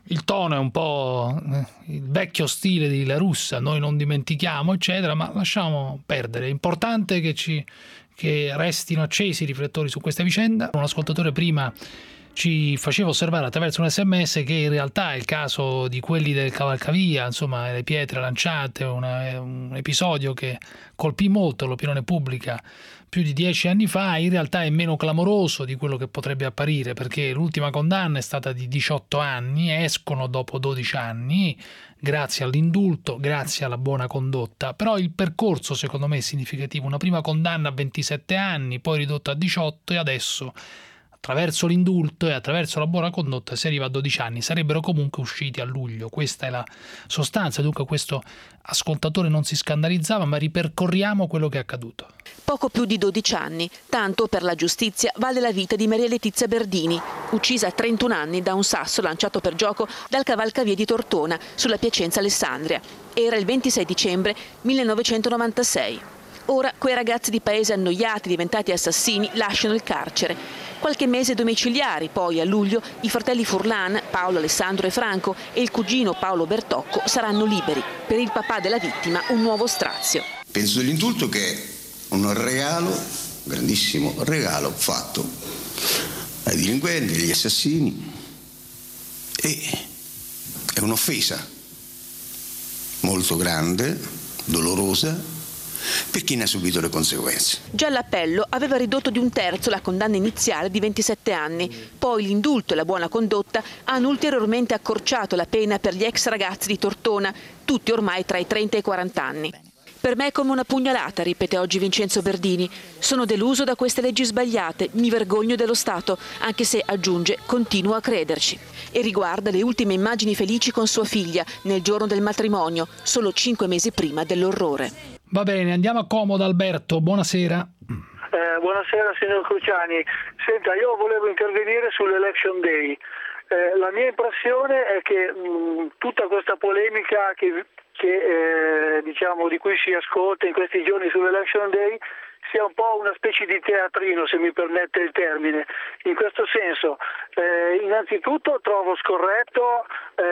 Speaker 3: il tono è un po' il vecchio stile di La Russa, noi non dimentichiamo, eccetera, ma lasciamo perdere. È importante che, ci, che restino accesi i riflettori su questa vicenda. Un ascoltatore prima ci faceva osservare attraverso un sms che in realtà il caso di quelli del cavalcavia, insomma le pietre lanciate, una, un episodio che colpì molto l'opinione pubblica più di dieci anni fa, in realtà è meno clamoroso di quello che potrebbe apparire, perché l'ultima condanna è stata di diciotto anni, escono dopo dodici anni grazie all'indulto, grazie alla buona condotta, però il percorso secondo me è significativo. Una prima condanna a ventisette anni, poi ridotta a diciotto e adesso attraverso l'indulto e attraverso la buona condotta si arriva a dodici anni, sarebbero comunque usciti a luglio, questa è la sostanza. Dunque questo ascoltatore non si scandalizzava, ma ripercorriamo quello che è accaduto.
Speaker 1: Poco più di dodici anni, tanto per la giustizia vale la vita di Maria Letizia Berdini, uccisa a trentuno anni da un sasso lanciato per gioco dal cavalcavia di Tortona sulla Piacenza Alessandria. Era il ventisei dicembre millenovecentonovantasei. Ora quei ragazzi di paese annoiati, diventati assassini, lasciano il carcere. Qualche mese domiciliari, poi a luglio i fratelli Furlan, Paolo, Alessandro e Franco, e il cugino Paolo Bertocco saranno liberi. Per il papà della vittima un nuovo strazio.
Speaker 2: Penso dell'indulto che è un regalo, grandissimo regalo fatto ai delinquenti, agli assassini, e è un'offesa molto grande, dolorosa, per chi ne ha subito le conseguenze.
Speaker 1: Già l'appello aveva ridotto di un terzo la condanna iniziale di ventisette anni, poi l'indulto e la buona condotta hanno ulteriormente accorciato la pena per gli ex ragazzi di Tortona, tutti ormai tra i trenta e i quaranta anni. Per me è come una pugnalata, ripete oggi Vincenzo Berdini. Sono deluso da queste leggi sbagliate, mi vergogno dello Stato, anche se, aggiunge, continuo a crederci. E riguarda le ultime immagini felici con sua figlia, nel giorno del matrimonio, solo cinque mesi prima dell'orrore.
Speaker 3: Va bene, andiamo a Comodo. Alberto, buonasera.
Speaker 4: Eh, buonasera signor Cruciani. Senta, io volevo intervenire sull'Election Day. Eh, la mia impressione è che mh, tutta questa polemica che, che eh, diciamo di cui si ascolta in questi giorni sull'Election Day sia un po' una specie di teatrino, se mi permette il termine. In questo senso, eh, innanzitutto trovo scorretto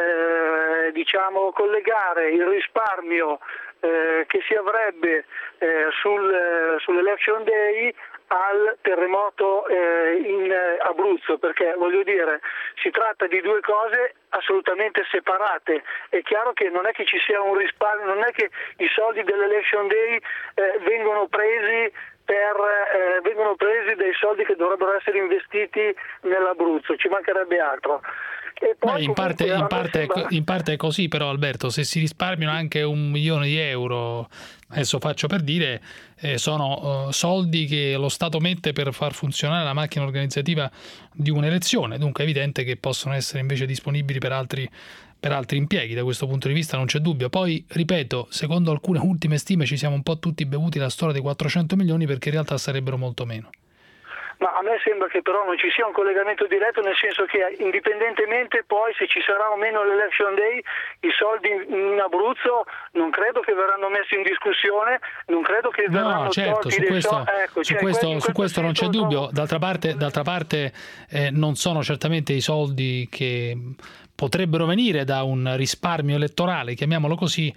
Speaker 4: eh, diciamo collegare il risparmio eh, che si avrebbe eh, sul, eh, sull'Election Day al terremoto eh, in Abruzzo, perché voglio dire si tratta di due cose assolutamente separate. È chiaro che non è che ci sia un risparmio, non è che i soldi dell'Election Day eh, vengono presi per eh, vengono presi dai soldi che dovrebbero essere investiti nell'Abruzzo, ci mancherebbe altro. E poi
Speaker 3: Beh, in, parte, in, parte
Speaker 4: sembra...
Speaker 3: è, in parte è così, però Alberto, se si risparmiano anche un milione di euro, adesso faccio per dire, eh, sono uh, soldi che lo Stato mette per far funzionare la macchina organizzativa di un'elezione, dunque è evidente che possono essere invece disponibili per altri, per altri impieghi. Da questo punto di vista non c'è dubbio. Poi, ripeto, secondo alcune ultime stime ci siamo un po' tutti bevuti la storia dei quattrocento milioni, perché in realtà sarebbero molto meno.
Speaker 4: Ma a me sembra che però non ci sia un collegamento diretto, nel senso che indipendentemente poi se ci sarà o meno l'Election Day, i soldi in Abruzzo non credo che verranno messi in discussione, non credo che verranno
Speaker 3: no, certo,
Speaker 4: tolti
Speaker 3: su
Speaker 4: dei
Speaker 3: questo,
Speaker 4: soldi. Ecco,
Speaker 3: su
Speaker 4: cioè,
Speaker 3: questo,
Speaker 4: questo,
Speaker 3: su questo non c'è
Speaker 4: no.
Speaker 3: dubbio. D'altra parte, d'altra parte eh, non sono certamente i soldi che potrebbero venire da un risparmio elettorale, chiamiamolo così,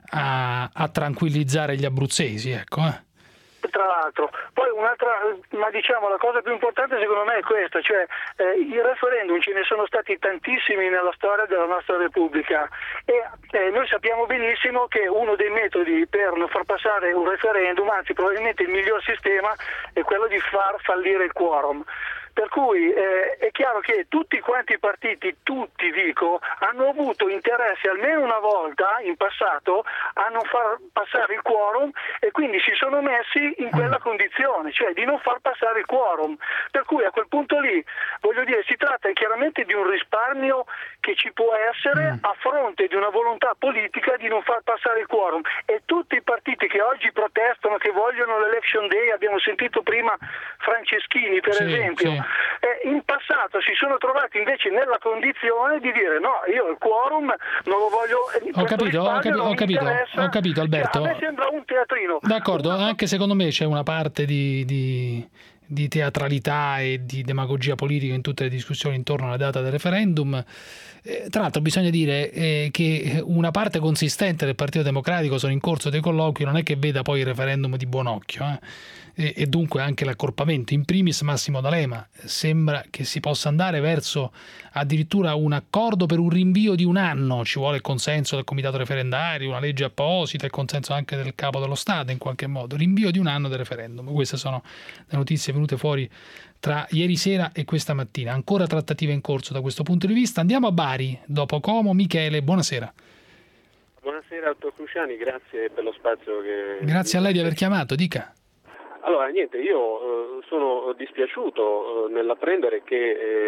Speaker 3: a, a tranquillizzare gli abruzzesi, ecco. Eh.
Speaker 4: Tra l'altro, poi un'altra, ma diciamo la cosa più importante secondo me è questa, cioè eh, i referendum ce ne sono stati tantissimi nella storia della nostra Repubblica e eh, noi sappiamo benissimo che uno dei metodi per non far passare un referendum, anzi probabilmente il miglior sistema, è quello di far fallire il quorum. Per cui eh, è chiaro che tutti quanti i partiti, tutti dico, hanno avuto interesse almeno una volta in passato a non far passare il quorum e quindi si sono messi in quella condizione, cioè di non far passare il quorum. Per cui a quel punto lì, voglio dire, si tratta chiaramente di un risparmio che ci può essere a fronte di una volontà politica di non far passare il quorum. E tutti i partiti che oggi protestano, che vogliono l'Election Day, abbiamo sentito prima Franceschini per
Speaker 3: sì,
Speaker 4: esempio,
Speaker 3: sì.
Speaker 4: Eh, in passato si sono trovati invece nella condizione di dire no, io il quorum non lo voglio,
Speaker 3: ho capito, ho, capi- ho capito, ho capito Alberto.
Speaker 4: Cioè, a me sembra un teatrino.
Speaker 3: D'accordo, anche secondo me c'è una parte di, di, di teatralità e di demagogia politica in tutte le discussioni intorno alla data del referendum. Eh, tra l'altro bisogna dire eh, che una parte consistente del Partito Democratico sono in corso dei colloqui, non è che veda poi il referendum di buon occhio, eh. e, e dunque anche l'accorpamento. In primis Massimo D'Alema, sembra che si possa andare verso addirittura un accordo per un rinvio di un anno, ci vuole il consenso del comitato referendario, una legge apposita, il consenso anche del capo dello Stato in qualche modo, rinvio di un anno del referendum. Queste sono le notizie venute fuori tra ieri sera e questa mattina. Ancora trattative in corso da questo punto di vista. Andiamo a Bari, dopo Como. Michele, buonasera.
Speaker 5: Buonasera dottor Cruciani, grazie per lo spazio che...
Speaker 3: Grazie a lei di aver chiamato, dica.
Speaker 5: Allora, niente, io eh, sono dispiaciuto eh, nell'apprendere che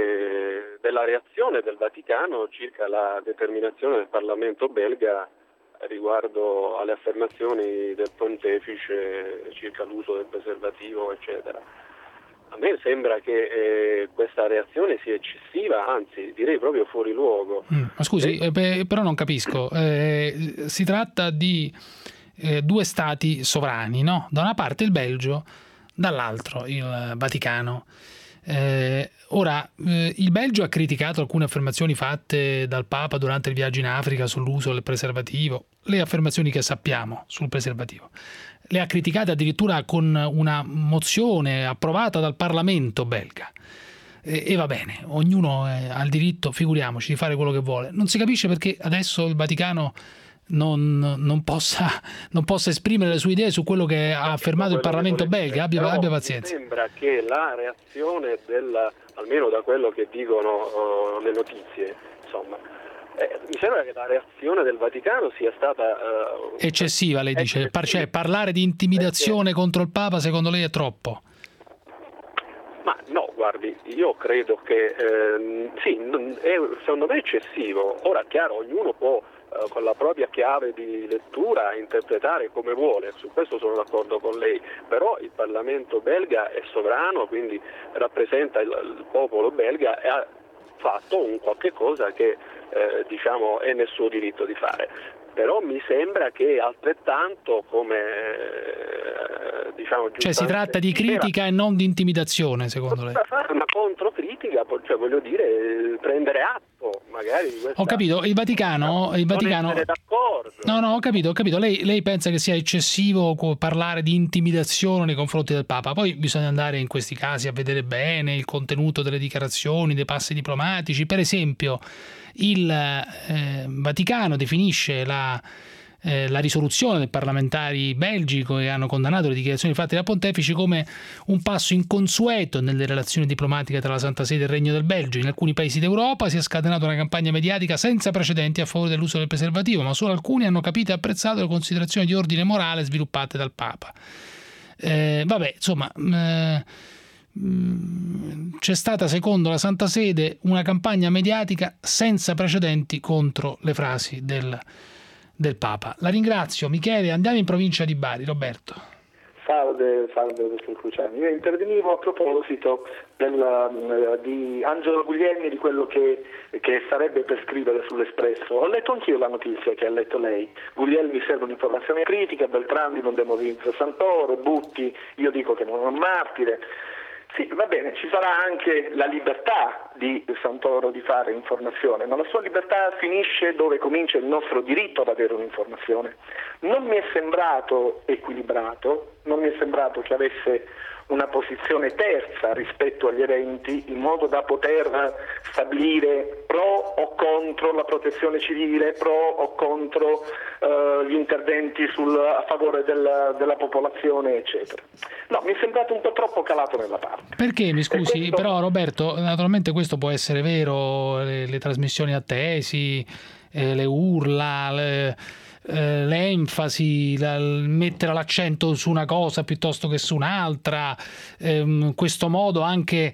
Speaker 5: eh, della reazione del Vaticano circa la determinazione del Parlamento belga riguardo alle affermazioni del pontefice circa l'uso del preservativo, eccetera. A me sembra che eh, questa reazione sia eccessiva, anzi direi proprio fuori luogo.
Speaker 3: Mm, ma scusi, eh, beh, però non capisco. Eh, si tratta di eh, due stati sovrani, no? Da una parte il Belgio, dall'altro il Vaticano. Eh, ora, eh, il Belgio ha criticato alcune affermazioni fatte dal Papa durante il viaggio in Africa sull'uso del preservativo, le affermazioni che sappiamo sul preservativo. Le ha criticate addirittura con una mozione approvata dal Parlamento belga. E, e va bene, ognuno ha il diritto, figuriamoci, di fare quello che vuole. Non si capisce perché adesso il Vaticano non, non, possa, non possa esprimere le sue idee su quello che ha affermato il Parlamento belga. Abbia, abbia pazienza.
Speaker 5: Mi sembra che la reazione, del, almeno da quello che dicono uh, le notizie, insomma, Eh, mi sembra che la reazione del Vaticano sia stata uh,
Speaker 3: eccessiva, lei dice. Par- cioè, parlare di intimidazione perché... contro il Papa secondo lei è troppo?
Speaker 5: Ma no, guardi, io credo che eh, sì, è, secondo me è eccessivo. Ora, chiaro, ognuno può eh, con la propria chiave di lettura interpretare come vuole, su questo sono d'accordo con lei, però il Parlamento belga è sovrano, quindi rappresenta il, il popolo belga e ha fatto un qualche cosa che eh, diciamo è nel suo diritto di fare. Però mi sembra che altrettanto come eh, diciamo
Speaker 3: cioè si tratta di critica e non di intimidazione, secondo lei?
Speaker 5: Fare una controcritica, cioè voglio dire prendere atto magari di questa...
Speaker 3: Ho capito, il Vaticano, il Vaticano... No, no, ho capito, ho capito. Lei, lei pensa che sia eccessivo parlare di intimidazione nei confronti del Papa, poi bisogna andare in questi casi a vedere bene il contenuto delle dichiarazioni, dei passi diplomatici. Per esempio, il eh, Vaticano definisce la, eh, la risoluzione dei parlamentari belgi che hanno condannato le dichiarazioni fatte da Pontefici come un passo inconsueto nelle relazioni diplomatiche tra la Santa Sede e il Regno del Belgio. In alcuni paesi d'Europa si è scatenata una campagna mediatica senza precedenti a favore dell'uso del preservativo, ma solo alcuni hanno capito e apprezzato le considerazioni di ordine morale sviluppate dal Papa. Eh, vabbè, insomma... Eh, c'è stata, secondo la Santa Sede, una campagna mediatica senza precedenti contro le frasi del, del Papa. La ringrazio, Michele. Andiamo in provincia di Bari. Roberto.
Speaker 8: Salve, salve dottor Cruciani. Io intervenivo a proposito del, di Angelo Guglielmi, di quello che, che sarebbe per scrivere sull'Espresso. Ho letto anch'io la notizia che ha letto lei. Guglielmi serve un'informazione critica, Beltrandi non demonizza Santoro, Butti, io dico che non è un martire. Sì, va bene, ci sarà anche la libertà di Santoro di fare informazione, ma la sua libertà finisce dove comincia il nostro diritto ad avere un'informazione. Non mi è sembrato equilibrato, non mi è sembrato che avesse una posizione terza rispetto agli eventi, in modo da poter stabilire pro o contro la protezione civile, pro o contro uh, gli interventi sul, a favore della, della popolazione, eccetera. No, mi è sembrato un po' troppo calato nella parte.
Speaker 3: Perché, mi scusi,
Speaker 8: questo...
Speaker 3: però Roberto, naturalmente questo può essere vero, le, le trasmissioni a tesi, eh, le urla, le... Eh, l'enfasi, la, mettere l'accento su una cosa piuttosto che su un'altra, ehm, questo modo anche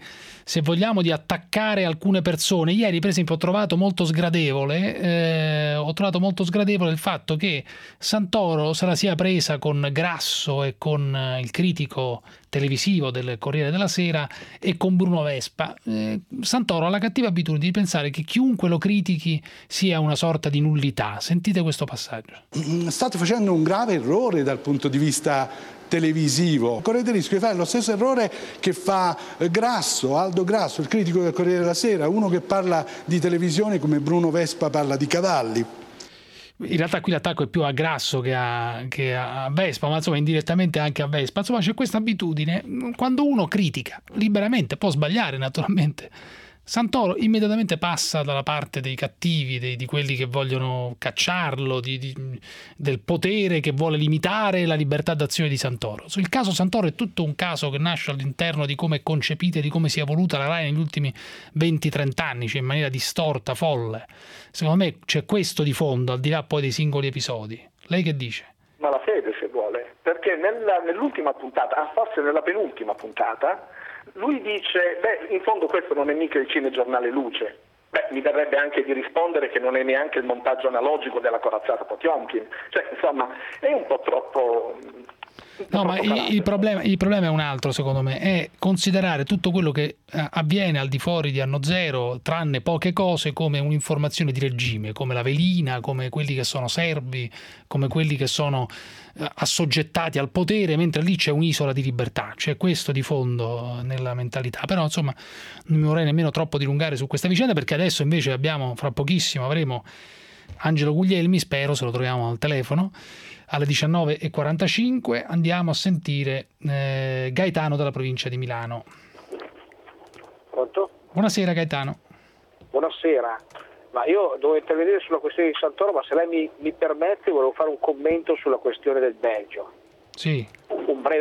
Speaker 3: se vogliamo, di attaccare alcune persone. Ieri, per esempio, ho trovato molto sgradevole, eh, ho trovato molto sgradevole il fatto che Santoro se la sia presa con Grasso e con il critico televisivo del Corriere della Sera e con Bruno Vespa. Eh, Santoro ha la cattiva abitudine di pensare che chiunque lo critichi sia una sorta di nullità. Sentite questo passaggio.
Speaker 6: State facendo un grave errore dal punto di vista televisivo. Correte il rischio di fare lo stesso errore che fa Grasso, Aldo Grasso, il critico del Corriere della Sera, uno che parla di televisione come Bruno Vespa parla di cavalli.
Speaker 3: In realtà qui l'attacco è più a Grasso che a, che a Vespa, ma insomma indirettamente anche a Vespa. Insomma c'è questa abitudine, quando uno critica liberamente, può sbagliare naturalmente, Santoro immediatamente passa dalla parte dei cattivi, dei, di quelli che vogliono cacciarlo, di, di, del potere che vuole limitare la libertà d'azione di Santoro. Il caso Santoro è tutto un caso che nasce all'interno di come è concepita e di come si è evoluta la RAI negli ultimi venti trenta anni, cioè in maniera distorta, folle. Secondo me c'è questo di fondo, al di là poi dei singoli episodi. Lei che dice?
Speaker 8: Ma la fede, se vuole, perché nella, nell'ultima puntata, forse nella penultima puntata, lui dice, beh, in fondo questo non è mica il cinegiornale Luce. Beh, mi verrebbe anche di rispondere che non è neanche il montaggio analogico della corazzata Potionkin. Cioè, insomma, è un po' troppo...
Speaker 3: No, ma il, il, problema, il problema è un altro, secondo me, è considerare tutto quello che avviene al di fuori di Anno Zero, tranne poche cose, come un'informazione di regime, come la velina, come quelli che sono servi, come quelli che sono assoggettati al potere, mentre lì c'è un'isola di libertà. C'è questo di fondo nella mentalità. Però insomma non mi vorrei nemmeno troppo dilungare su questa vicenda, perché adesso invece abbiamo, fra pochissimo avremo Angelo Guglielmi, spero, se lo troviamo al telefono, alle diciannove e quarantacinque. Andiamo a sentire eh, Gaetano dalla provincia di Milano.
Speaker 7: Pronto?
Speaker 3: Buonasera Gaetano.
Speaker 7: Buonasera. Ma io devo intervenire sulla questione di Santoro, ma se lei mi, mi permette volevo fare un commento sulla questione del Belgio.
Speaker 3: Sì.
Speaker 7: Un breve...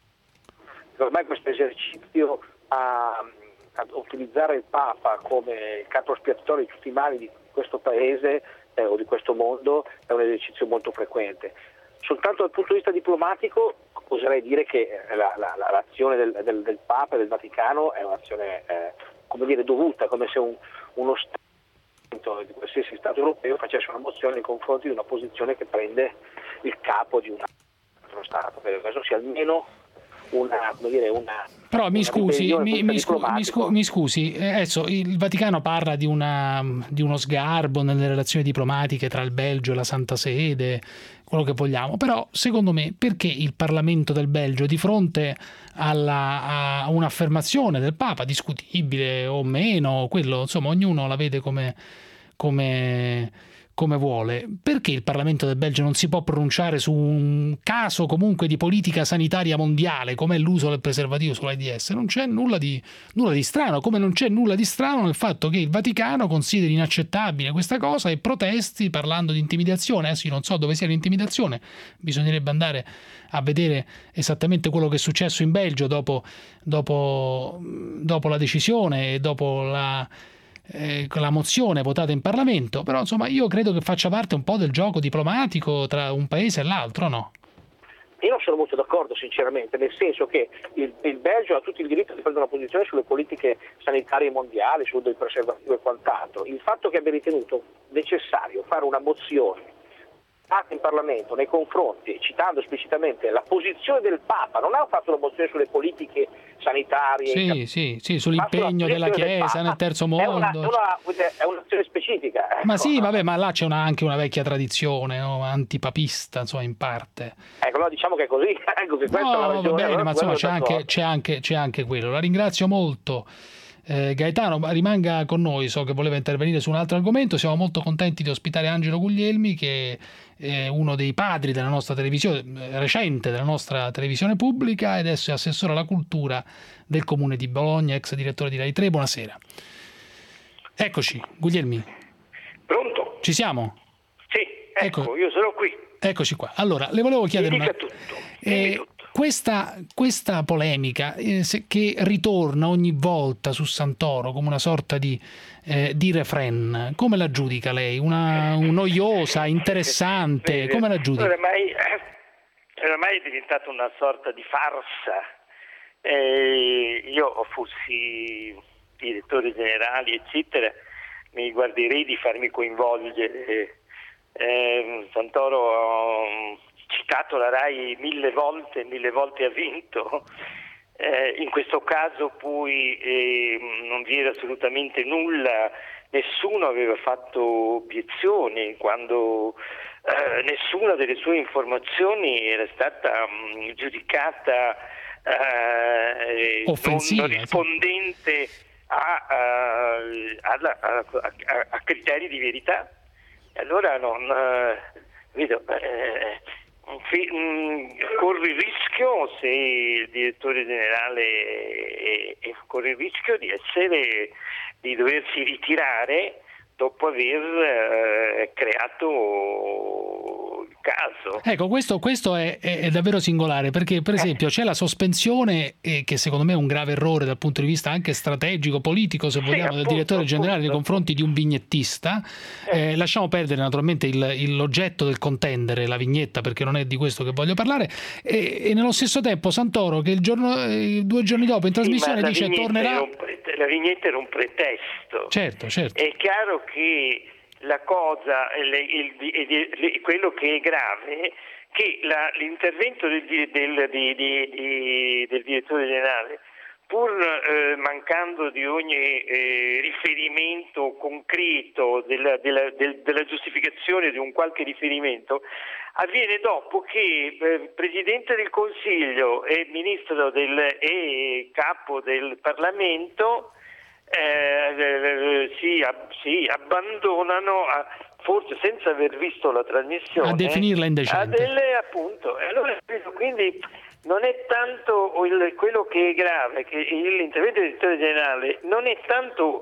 Speaker 7: Ormai questo esercizio a, a utilizzare il Papa come capo espiatorio di tutti i mali di questo paese eh, o di questo mondo è un esercizio molto frequente. Soltanto dal punto di vista diplomatico oserei dire che la, la, la, l'azione del, del, del Papa e del Vaticano è un'azione eh, come dire dovuta, come se un, uno Stato di qualsiasi Stato europeo facesse una mozione nei confronti di una posizione che prende il capo di un altro Stato. Credo che questo sia almeno una, come dire, una
Speaker 3: però mi
Speaker 7: una
Speaker 3: scusi, mi, mi, scu, mi,
Speaker 7: scu,
Speaker 3: mi scusi, adesso il Vaticano parla di, una, di uno sgarbo nelle relazioni diplomatiche tra il Belgio e la Santa Sede, quello che vogliamo, però secondo me perché il Parlamento del Belgio di fronte alla, a un'affermazione del Papa, discutibile o meno, quello insomma ognuno la vede come, come, come vuole, perché il Parlamento del Belgio non si può pronunciare su un caso comunque di politica sanitaria mondiale come è l'uso del preservativo sull'AIDS? Non c'è nulla di, nulla di strano, come non c'è nulla di strano nel fatto che il Vaticano consideri inaccettabile questa cosa e protesti parlando di intimidazione. Adesso io non so dove sia l'intimidazione, bisognerebbe andare a vedere esattamente quello che è successo in Belgio dopo, dopo, dopo la decisione e dopo la Eh, la mozione votata in Parlamento, però insomma io credo che faccia parte un po' del gioco diplomatico tra un paese e l'altro, no?
Speaker 7: Io non sono molto d'accordo sinceramente, nel senso che il, il Belgio ha tutto il diritto di prendere una posizione sulle politiche sanitarie mondiali, sul del preservativo e quant'altro. Il fatto che abbia ritenuto necessario fare una mozione in Parlamento nei confronti, citando esplicitamente la posizione del Papa, non ha fatto una mozione sulle politiche sanitarie,
Speaker 3: sì, sì, sì, sull'impegno della Chiesa nel terzo mondo.
Speaker 7: È, una, una, è un'azione specifica.
Speaker 3: Ma
Speaker 7: ecco.
Speaker 3: sì, vabbè, ma là c'è una, anche una vecchia tradizione, no? Antipapista, insomma, in parte.
Speaker 7: Ecco, no, diciamo che è così. Ecco, che
Speaker 3: no,
Speaker 7: è la ragione,
Speaker 3: va bene,
Speaker 7: allora,
Speaker 3: ma insomma c'è anche, c'è, anche, c'è anche quello. La ringrazio molto. Eh, Gaetano, rimanga con noi, so che voleva intervenire su un altro argomento. Siamo molto contenti di ospitare Angelo Guglielmi, che è uno dei padri della nostra televisione, recente della nostra televisione pubblica, ed adesso è assessore alla cultura del comune di Bologna, ex direttore di Rai tre. Buonasera. Eccoci, Guglielmi.
Speaker 9: Pronto?
Speaker 3: Ci siamo?
Speaker 9: Sì, ecco, ecco io sono qui.
Speaker 3: Eccoci qua. Allora, le volevo chiedere
Speaker 9: Mi
Speaker 3: una...
Speaker 9: dica tutto.
Speaker 3: Eh,
Speaker 9: tutto.
Speaker 3: Questa, questa polemica eh, se, che ritorna ogni volta su Santoro come una sorta di, eh, di refrain, come la giudica lei? Una, una noiosa, interessante, come la giudica?
Speaker 9: Ormai, ormai è diventata una sorta di farsa. Eh, io fossi direttori generali, eccetera, mi guarderei di farmi coinvolgere. Eh, Santoro ha citato la RAI mille volte, mille volte ha vinto. Eh, in questo caso poi eh, non vi era assolutamente nulla, nessuno aveva fatto obiezioni quando eh, nessuna delle sue informazioni era stata mh, giudicata eh, non rispondente a, a, a, a, a, a criteri di verità. Allora non eh, vedo eh, Fi, mh, corre il rischio, se il direttore generale è, è, corre il rischio di essere di doversi ritirare dopo aver eh, creato il caso.
Speaker 3: Ecco, questo, questo è, è, è davvero singolare, perché per esempio c'è la sospensione, eh, che secondo me è un grave errore dal punto di vista anche strategico, politico, se vogliamo, sì, appunto, del direttore generale appunto. nei confronti di un vignettista. Eh, lasciamo perdere naturalmente il, il, l'oggetto del contendere, la vignetta, perché non è di questo che voglio parlare, e, e nello stesso tempo Santoro, che il giorno, eh, due giorni dopo in trasmissione sì, dice tornerà...
Speaker 9: La vignetta era un pretesto.
Speaker 3: Certo, certo.
Speaker 9: È chiaro che la cosa, il, il, il, quello che è grave, che la, l'intervento del, del, del, di, di, di, del direttore generale, pur eh, mancando di ogni eh, riferimento concreto della, della, del, della giustificazione di un qualche riferimento, avviene dopo che eh, Presidente del Consiglio e Ministro del, e Capo del Parlamento eh, si, si abbandonano, a, forse senza aver visto la trasmissione,
Speaker 3: a definirla indecente.
Speaker 9: A delle, appunto, allora, quindi non è tanto il, quello che è grave, che l'intervento del direttore generale non è tanto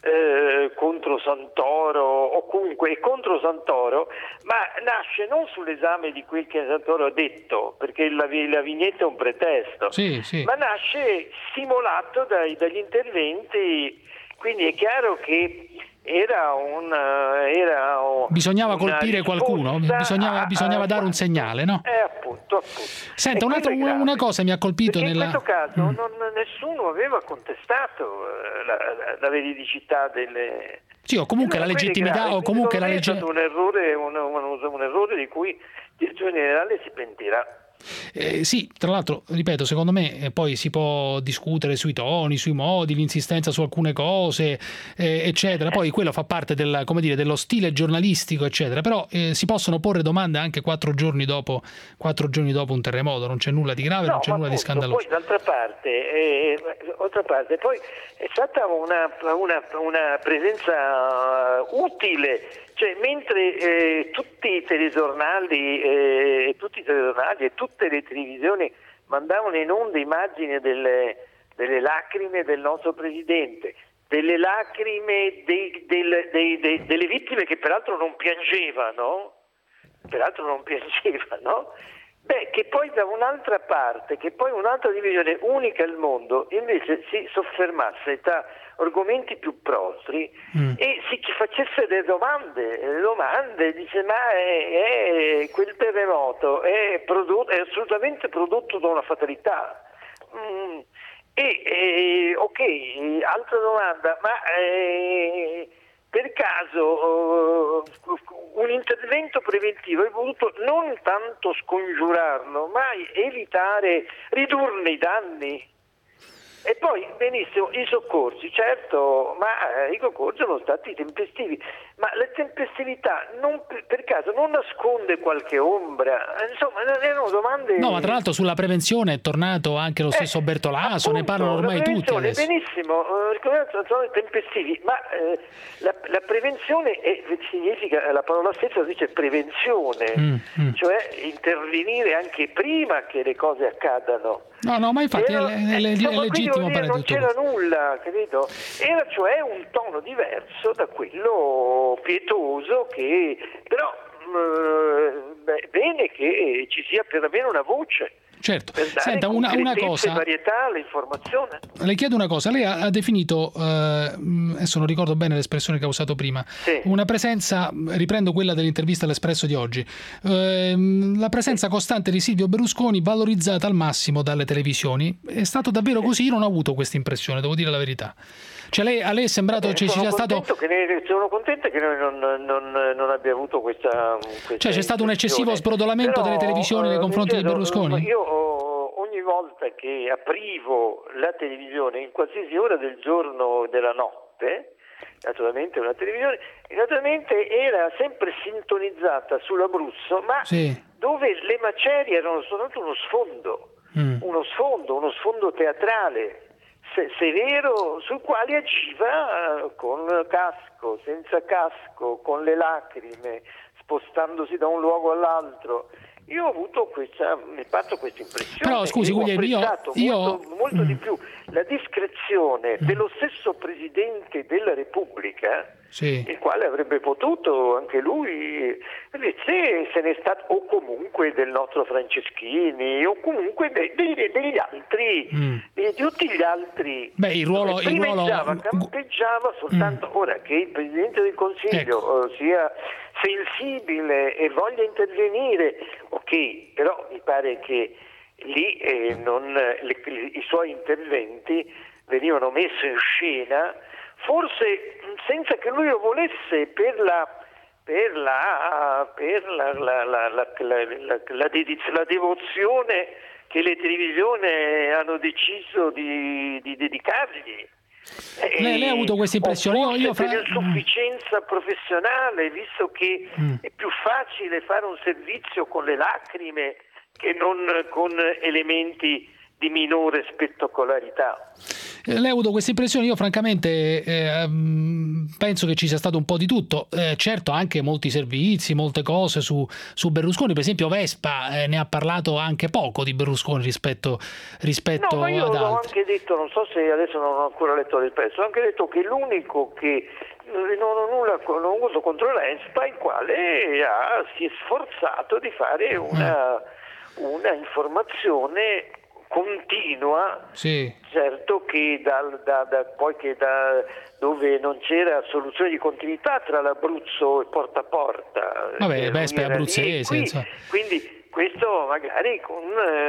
Speaker 9: eh, contro Santoro o comunque è contro Santoro, ma nasce non sull'esame di quel che Santoro ha detto, perché la, la vignetta è un pretesto,
Speaker 3: sì, sì.
Speaker 9: ma nasce stimolato dai, dagli interventi, quindi è chiaro che Era un, era un,
Speaker 3: bisognava colpire qualcuno, bisognava, bisognava a, dare un segnale, no?
Speaker 9: Eh, appunto, appunto.
Speaker 3: Senta, un altro, una cosa mi ha colpito
Speaker 9: perché
Speaker 3: nella...
Speaker 9: in questo caso
Speaker 3: mm.
Speaker 9: non, nessuno aveva contestato la, la, la veridicità delle...
Speaker 3: Sì, o comunque la legittimità, o comunque la legge...
Speaker 9: È stato un errore, un, un, un errore di cui il direttore generale si pentirà.
Speaker 3: Eh, sì, tra l'altro, ripeto, secondo me eh, poi si può discutere sui toni, sui modi, l'insistenza su alcune cose, eh, eccetera. Poi quello fa parte del, come dire, dello stile giornalistico, eccetera. Però eh, si possono porre domande anche quattro giorni dopo, quattro giorni dopo un terremoto. Non c'è nulla di grave,
Speaker 9: no,
Speaker 3: non c'è nulla
Speaker 9: appunto,
Speaker 3: di scandaloso.
Speaker 9: Poi d'altra parte, eh, d'altra parte, poi è stata una, una, una presenza utile. Cioè, mentre eh, tutti i telegiornali, eh, tutti i telegiornali e tutte le televisioni mandavano in onda immagini delle, delle lacrime del nostro presidente, delle lacrime dei, del, dei, dei, delle vittime che peraltro non piangevano, peraltro non piangevano, beh, che poi da un'altra parte, che poi un'altra divisione unica al mondo invece si soffermasse tra argomenti più prostri mm. e si facesse delle domande, le domande, dice ma è, è, quel terremoto è, prodotto, è assolutamente prodotto da una fatalità. Mm. E, e ok, altra domanda, ma eh, per caso uh, un intervento preventivo è voluto non tanto scongiurarlo, ma evitare, ridurne i danni? E poi, benissimo, i soccorsi, certo, ma eh, i soccorsi sono stati tempestivi, ma la tempestività non, per caso non nasconde qualche ombra? Insomma, erano domande...
Speaker 3: No, ma tra l'altro sulla prevenzione è tornato anche lo stesso
Speaker 9: eh,
Speaker 3: Bertolaso,
Speaker 9: appunto,
Speaker 3: ne parlano ormai tutti adesso.
Speaker 9: Benissimo, sono tempestivi, ma eh, la, la prevenzione è, significa, la parola stessa dice prevenzione, mm, mm. cioè intervenire anche prima che le cose accadano.
Speaker 3: No, no, ma infatti Era, è, è, è,
Speaker 9: insomma,
Speaker 3: è legittimo
Speaker 9: dire, non c'era questo. nulla, capito? Era cioè un tono diverso da quello pietoso che però eh, bene che ci sia perlomeno una voce.
Speaker 3: Certo, senta una, una cosa,
Speaker 9: varietà all'informazione.
Speaker 3: Le chiedo una cosa, lei ha, ha definito, eh, adesso non ricordo bene l'espressione che ha usato prima,
Speaker 9: sì.
Speaker 3: una presenza, riprendo quella dell'intervista all'Espresso di oggi, eh, la presenza costante di Silvio Berlusconi valorizzata al massimo dalle televisioni. È stato davvero così? Io non ho avuto questa impressione, devo dire la verità. Cioè lei, a lei è sembrato
Speaker 9: eh,
Speaker 3: ci sia stato...
Speaker 9: Che ne, sono contento che noi non, non, non abbia avuto questa, questa
Speaker 3: Cioè c'è stato un eccessivo sbrodolamento
Speaker 9: Però,
Speaker 3: delle televisioni nei confronti
Speaker 9: chiedo,
Speaker 3: di Berlusconi?
Speaker 9: Io ogni volta che aprivo la televisione, in qualsiasi ora del giorno o della notte, naturalmente una televisione, naturalmente era sempre sintonizzata sull'Abruzzo, ma sì. dove le macerie erano soltanto uno sfondo, mm. uno sfondo, uno sfondo teatrale, se, severo, sul quale agiva con casco, senza casco, con le lacrime, spostandosi da un luogo all'altro. Io ho avuto questa, mi è fatto questa impressione.
Speaker 3: Però scusi,
Speaker 9: ho
Speaker 3: Guglielmi, io, io...
Speaker 9: molto, molto mm. di più la discrezione mm. dello stesso Presidente della Repubblica, sì. il quale avrebbe potuto anche lui, se se n'è stato, o comunque del nostro Franceschini, o comunque de, de, degli altri, mm. di tutti gli altri.
Speaker 3: Beh, il ruolo, il ruolo...
Speaker 9: campeggiava soltanto mm. ora che il Presidente del Consiglio ecco. sia sensibile e voglia intervenire, ok, però mi pare che lì eh, non, le, i suoi interventi venivano messi in scena, forse senza che lui lo volesse, per la per la per la, la, la, la, la, la, la, dediz- la devozione che le televisioni hanno deciso di, di dedicargli.
Speaker 3: Lei, lei ha avuto questa impressione? Io, io fra...
Speaker 9: per insufficienza professionale, visto che mm. è più facile fare un servizio con le lacrime che non con elementi di minore spettacolarità.
Speaker 3: Lei ha avuto questa impressione? Io francamente eh, penso che ci sia stato un po' di tutto, eh, certo anche molti servizi, molte cose su, su Berlusconi, per esempio Vespa eh, ne ha parlato anche poco di Berlusconi rispetto, rispetto
Speaker 9: no, ma io
Speaker 3: ad
Speaker 9: l'ho
Speaker 3: altri.
Speaker 9: Anche detto, non so se adesso non ho ancora letto il pezzo, ho anche detto che l'unico che non ho nulla non ho avuto contro l'Espa, il quale ha, si è sforzato di fare una, una informazione continua, sì. certo che dal, da, da, poi che da dove non c'era soluzione di continuità tra l'Abruzzo e Porta a Porta.
Speaker 3: Vabbè, Vespa è abruzzese.
Speaker 9: Qui, quindi questo magari con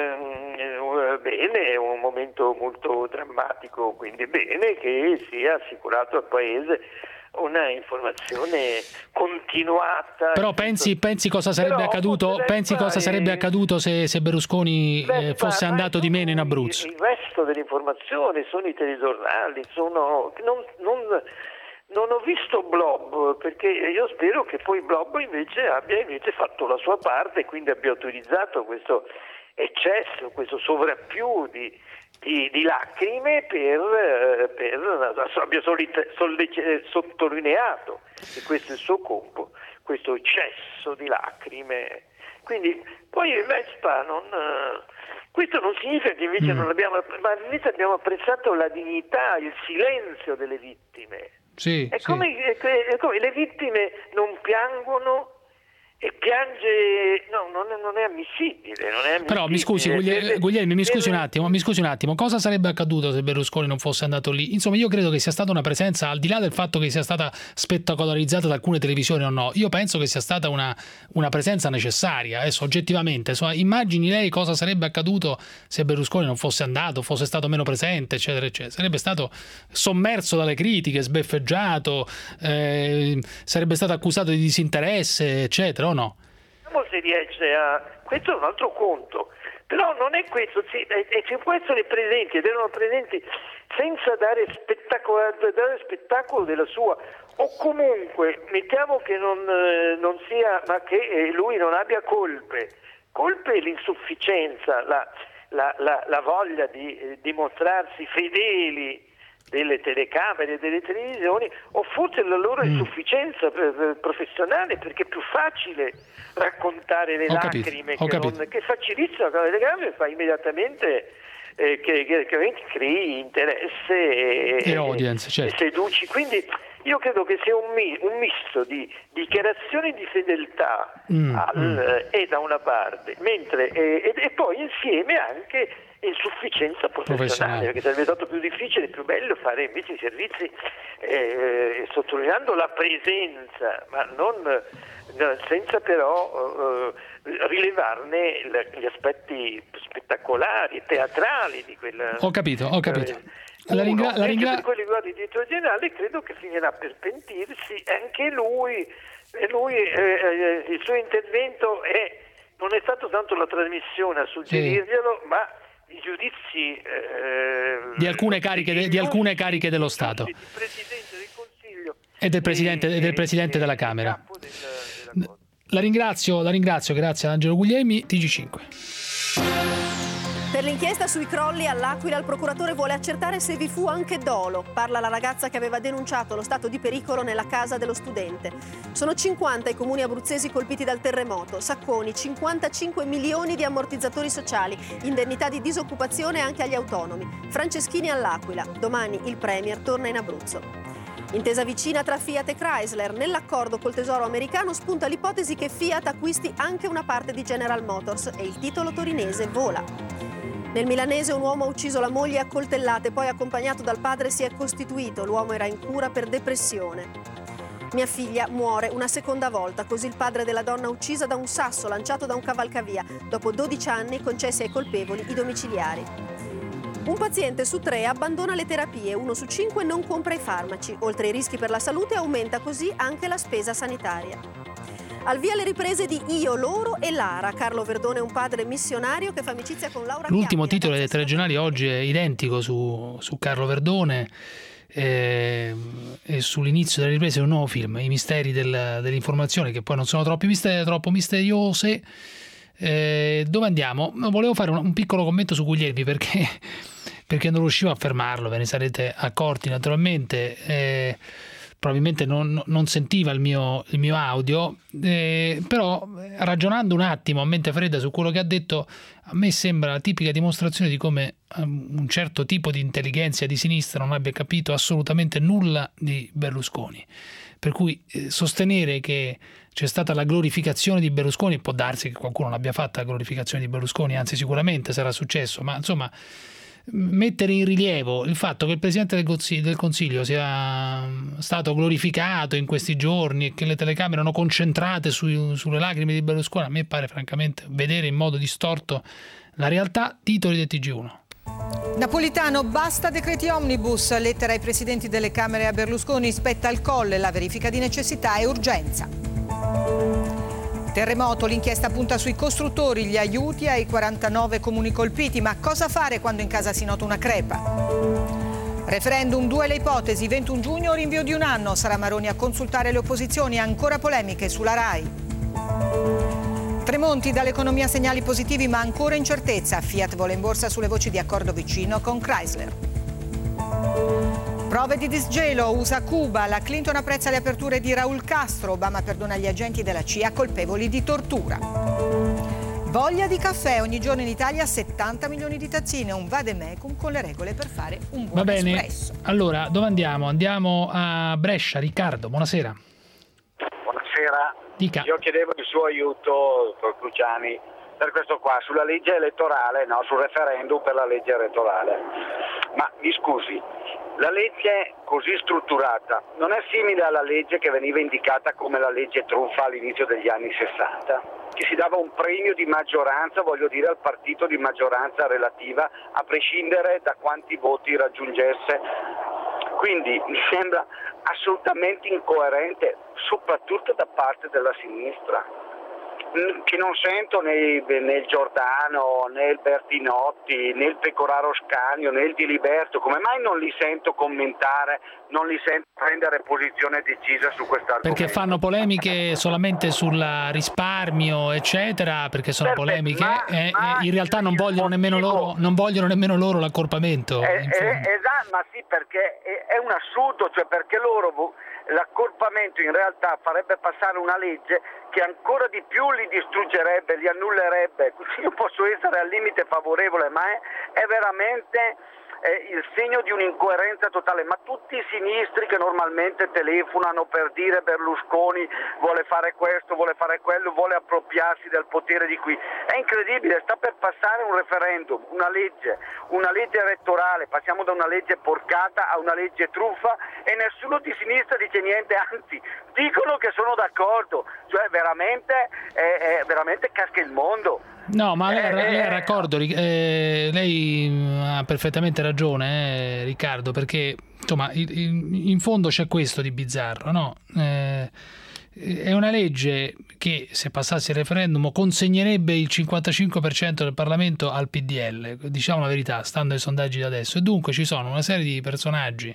Speaker 9: eh, bene, è un momento molto drammatico, quindi è bene che sia assicurato al Paese una informazione continuata.
Speaker 3: Però pensi, pensi cosa sarebbe Però accaduto pensi fare... cosa sarebbe accaduto se, se Berlusconi Beh, eh, fosse andato di meno in Abruzzo?
Speaker 9: Il, il resto dell'informazione sono i telegiornali, sono non, non, non ho visto Blob, perché io spero che poi Blob invece abbia invece fatto la sua parte e quindi abbia autorizzato questo eccesso, questo sovrappiù di Di, di lacrime per, per abbia solite, solite, sottolineato che questo è il suo compito, questo eccesso di lacrime. Quindi poi il Vespa non, questo non significa che invece mm. non abbiamo, ma invece abbiamo apprezzato la dignità, il silenzio delle vittime.
Speaker 3: Sì,
Speaker 9: è,
Speaker 3: sì.
Speaker 9: come, è, è come le vittime non piangono e piange, no, non è, non è ammissibile, non è ammissibile.
Speaker 3: Però mi scusi Guglielmi, Guglielmi mi scusi un attimo, mi scusi un attimo, cosa sarebbe accaduto se Berlusconi non fosse andato lì? Insomma, io credo che sia stata una presenza, al di là del fatto che sia stata spettacolarizzata da alcune televisioni o no, io penso che sia stata una, una presenza necessaria, adesso oggettivamente. Insomma, immagini lei cosa sarebbe accaduto se Berlusconi non fosse andato, fosse stato meno presente, eccetera, eccetera. Sarebbe stato sommerso dalle critiche, sbeffeggiato, eh, sarebbe stato accusato di disinteresse, eccetera. O no?
Speaker 9: Se riesce a... questo è un altro conto, però non è questo, sì, e ci può essere presenti ed erano presenti senza dare spettacolo, dare spettacolo della sua, o comunque mettiamo che non, non sia, ma che lui non abbia colpe, colpe è l'insufficienza, la, la, la, la voglia di eh, dimostrarsi fedeli delle telecamere e delle televisioni, o forse la loro insufficienza professionale, perché è più facile raccontare le
Speaker 3: ho
Speaker 9: lacrime
Speaker 3: capito,
Speaker 9: che, non, che facilissima con le telecamere, fa immediatamente eh, che, che, che crei interesse e,
Speaker 3: e audience, certo.
Speaker 9: e seduci. Quindi io credo che sia un, mi, un misto di dichiarazioni di fedeltà
Speaker 3: mm,
Speaker 9: al,
Speaker 3: mm.
Speaker 9: e da una parte, mentre e, e poi insieme anche insufficienza professionale, perché sarebbe stato più difficile e più bello fare invece i servizi eh, sottolineando la presenza, ma non senza però eh, rilevarne gli aspetti spettacolari, teatrali di quella.
Speaker 3: Ho capito, ho capito. La ringra-
Speaker 9: Uno,
Speaker 3: la ringra-
Speaker 9: per quelli riguardi i direttori generali credo che finirà per pentirsi anche lui, e lui eh, eh, il suo intervento è, non è stato tanto la trasmissione a suggerirglielo, sì. ma i giudizi eh,
Speaker 3: di alcune cariche de- di alcune cariche dello Stato
Speaker 9: del Presidente del Consiglio
Speaker 3: e del Presidente, e, del presidente e, della Camera. Del, della la ringrazio, la ringrazio, grazie ad Angelo Guglielmi, T G cinque.
Speaker 10: Per l'inchiesta sui crolli all'Aquila il procuratore vuole accertare se vi fu anche dolo. Parla la ragazza che aveva denunciato lo stato di pericolo nella casa dello studente. Sono cinquanta i comuni abruzzesi colpiti dal terremoto. Sacconi, cinquantacinque milioni di ammortizzatori sociali, indennità di disoccupazione anche agli autonomi. Franceschini all'Aquila. Domani il Premier torna in Abruzzo. Intesa vicina tra Fiat e Chrysler. Nell'accordo col tesoro americano spunta l'ipotesi che Fiat acquisti anche una parte di General Motors e il titolo torinese vola. Nel milanese un uomo ha ucciso la moglie a coltellate, poi accompagnato dal padre si è costituito. L'uomo era in cura per depressione. Mia figlia muore una seconda volta, così il padre della donna uccisa da un sasso lanciato da un cavalcavia. Dopo dodici anni concessi ai colpevoli i domiciliari. Un paziente su tre abbandona le terapie, uno su cinque non compra i farmaci. Oltre ai rischi per la salute aumenta così anche la spesa sanitaria. Al via le riprese di Io, Loro e Lara. Carlo Verdone è un padre missionario che fa amicizia con Laura
Speaker 3: L'ultimo
Speaker 10: Piatti,
Speaker 3: titolo dei telegiornali oggi è identico su, su Carlo Verdone eh, e sull'inizio delle riprese di un nuovo film, I misteri del, dell'informazione, che poi non sono troppo, misteri, troppo misteriose. Eh, dove andiamo? Volevo fare un, un piccolo commento su Guglielmi perché, perché non riuscivo a fermarlo, ve ne sarete accorti naturalmente. Eh, probabilmente non, non sentiva il mio, il mio audio, eh, però ragionando un attimo a mente fredda su quello che ha detto, a me sembra la tipica dimostrazione di come un certo tipo di intelligenza di sinistra non abbia capito assolutamente nulla di Berlusconi. Per cui eh, sostenere che c'è stata la glorificazione di Berlusconi, può darsi che qualcuno l'abbia fatta la glorificazione di Berlusconi, anzi sicuramente sarà successo, ma insomma mettere in rilievo il fatto che il Presidente del Consiglio, del Consiglio sia stato glorificato in questi giorni e che le telecamere erano concentrate su, sulle lacrime di Berlusconi, a me pare francamente vedere in modo distorto la realtà. Titoli del T G uno.
Speaker 11: Napolitano, basta decreti omnibus, lettera ai presidenti delle Camere a Berlusconi, spetta al Colle la verifica di necessità e urgenza. Terremoto, l'inchiesta punta sui costruttori, gli aiuti ai quarantanove comuni colpiti, ma cosa fare quando in casa si nota una crepa? Referendum, due le ipotesi, ventuno giugno, rinvio di un anno, sarà Maroni a consultare le opposizioni, ancora polemiche sulla RAI. Tremonti, dall'economia segnali positivi ma ancora incertezza, Fiat vola in borsa sulle voci di accordo vicino con Chrysler. Prove di disgelo, U S A Cuba, la Clinton apprezza le aperture di Raul Castro, Obama perdona gli agenti della C I A colpevoli di tortura. Voglia di caffè, ogni giorno in Italia settanta milioni di tazzine, un vademecum con le regole per fare un buon
Speaker 3: Va bene,
Speaker 11: espresso.
Speaker 3: Allora dove andiamo? Andiamo a Brescia. Riccardo, buonasera.
Speaker 12: Buonasera,
Speaker 3: Dica.
Speaker 12: Io chiedevo il suo aiuto, dottor Cruciani, per questo qua, sulla legge elettorale, no, sul referendum per la legge elettorale. Ma mi scusi, la legge così strutturata non è simile alla legge che veniva indicata come la legge truffa all'inizio degli anni sessanta, che si dava un premio di maggioranza, voglio dire, al partito di maggioranza relativa, a prescindere da quanti voti raggiungesse. Quindi mi sembra assolutamente incoerente, soprattutto da parte della sinistra, che non sento né, né il Giordano, né il Bertinotti, né il Pecoraro Scanio, né il Diliberto. Come mai non li sento commentare, non li sento prendere posizione decisa su quest'argomento?
Speaker 3: Perché fanno polemiche solamente sul risparmio, eccetera, perché sono
Speaker 12: Perfetto,
Speaker 3: polemiche
Speaker 12: ma,
Speaker 3: e,
Speaker 12: ma
Speaker 3: e in realtà non vogliono nemmeno loro, non vogliono nemmeno loro l'accorpamento.
Speaker 12: Eh, eh, esatto, ma sì, perché è, è un assurdo, cioè perché loro l'accorpamento in realtà farebbe passare una legge che ancora di più li distruggerebbe, li annullerebbe. Io posso essere al limite favorevole, ma è, è veramente eh, il segno di un'incoerenza totale. Ma tutti i sinistri che normalmente telefonano per dire Berlusconi vuole fare questo, vuole fare quello, vuole appropriarsi del potere di qui, è incredibile. Sta per passare un referendum, una legge, una legge elettorale, passiamo da una legge porcata a una legge truffa e nessuno di sinistra dice dice niente, anzi dicono che sono d'accordo, cioè veramente, eh, eh, veramente casca il mondo.
Speaker 3: No, ma lei,
Speaker 12: Eh,
Speaker 3: lei
Speaker 12: eh,
Speaker 3: è d'accordo, eh, lei ha perfettamente ragione, eh, Riccardo, perché insomma il- il- in fondo c'è questo di bizzarro, no? Eh, è una legge che, se passasse il referendum, consegnerebbe il cinquantacinque per cento del Parlamento al P D L, diciamo la verità, stando ai sondaggi di adesso, e dunque ci sono una serie di personaggi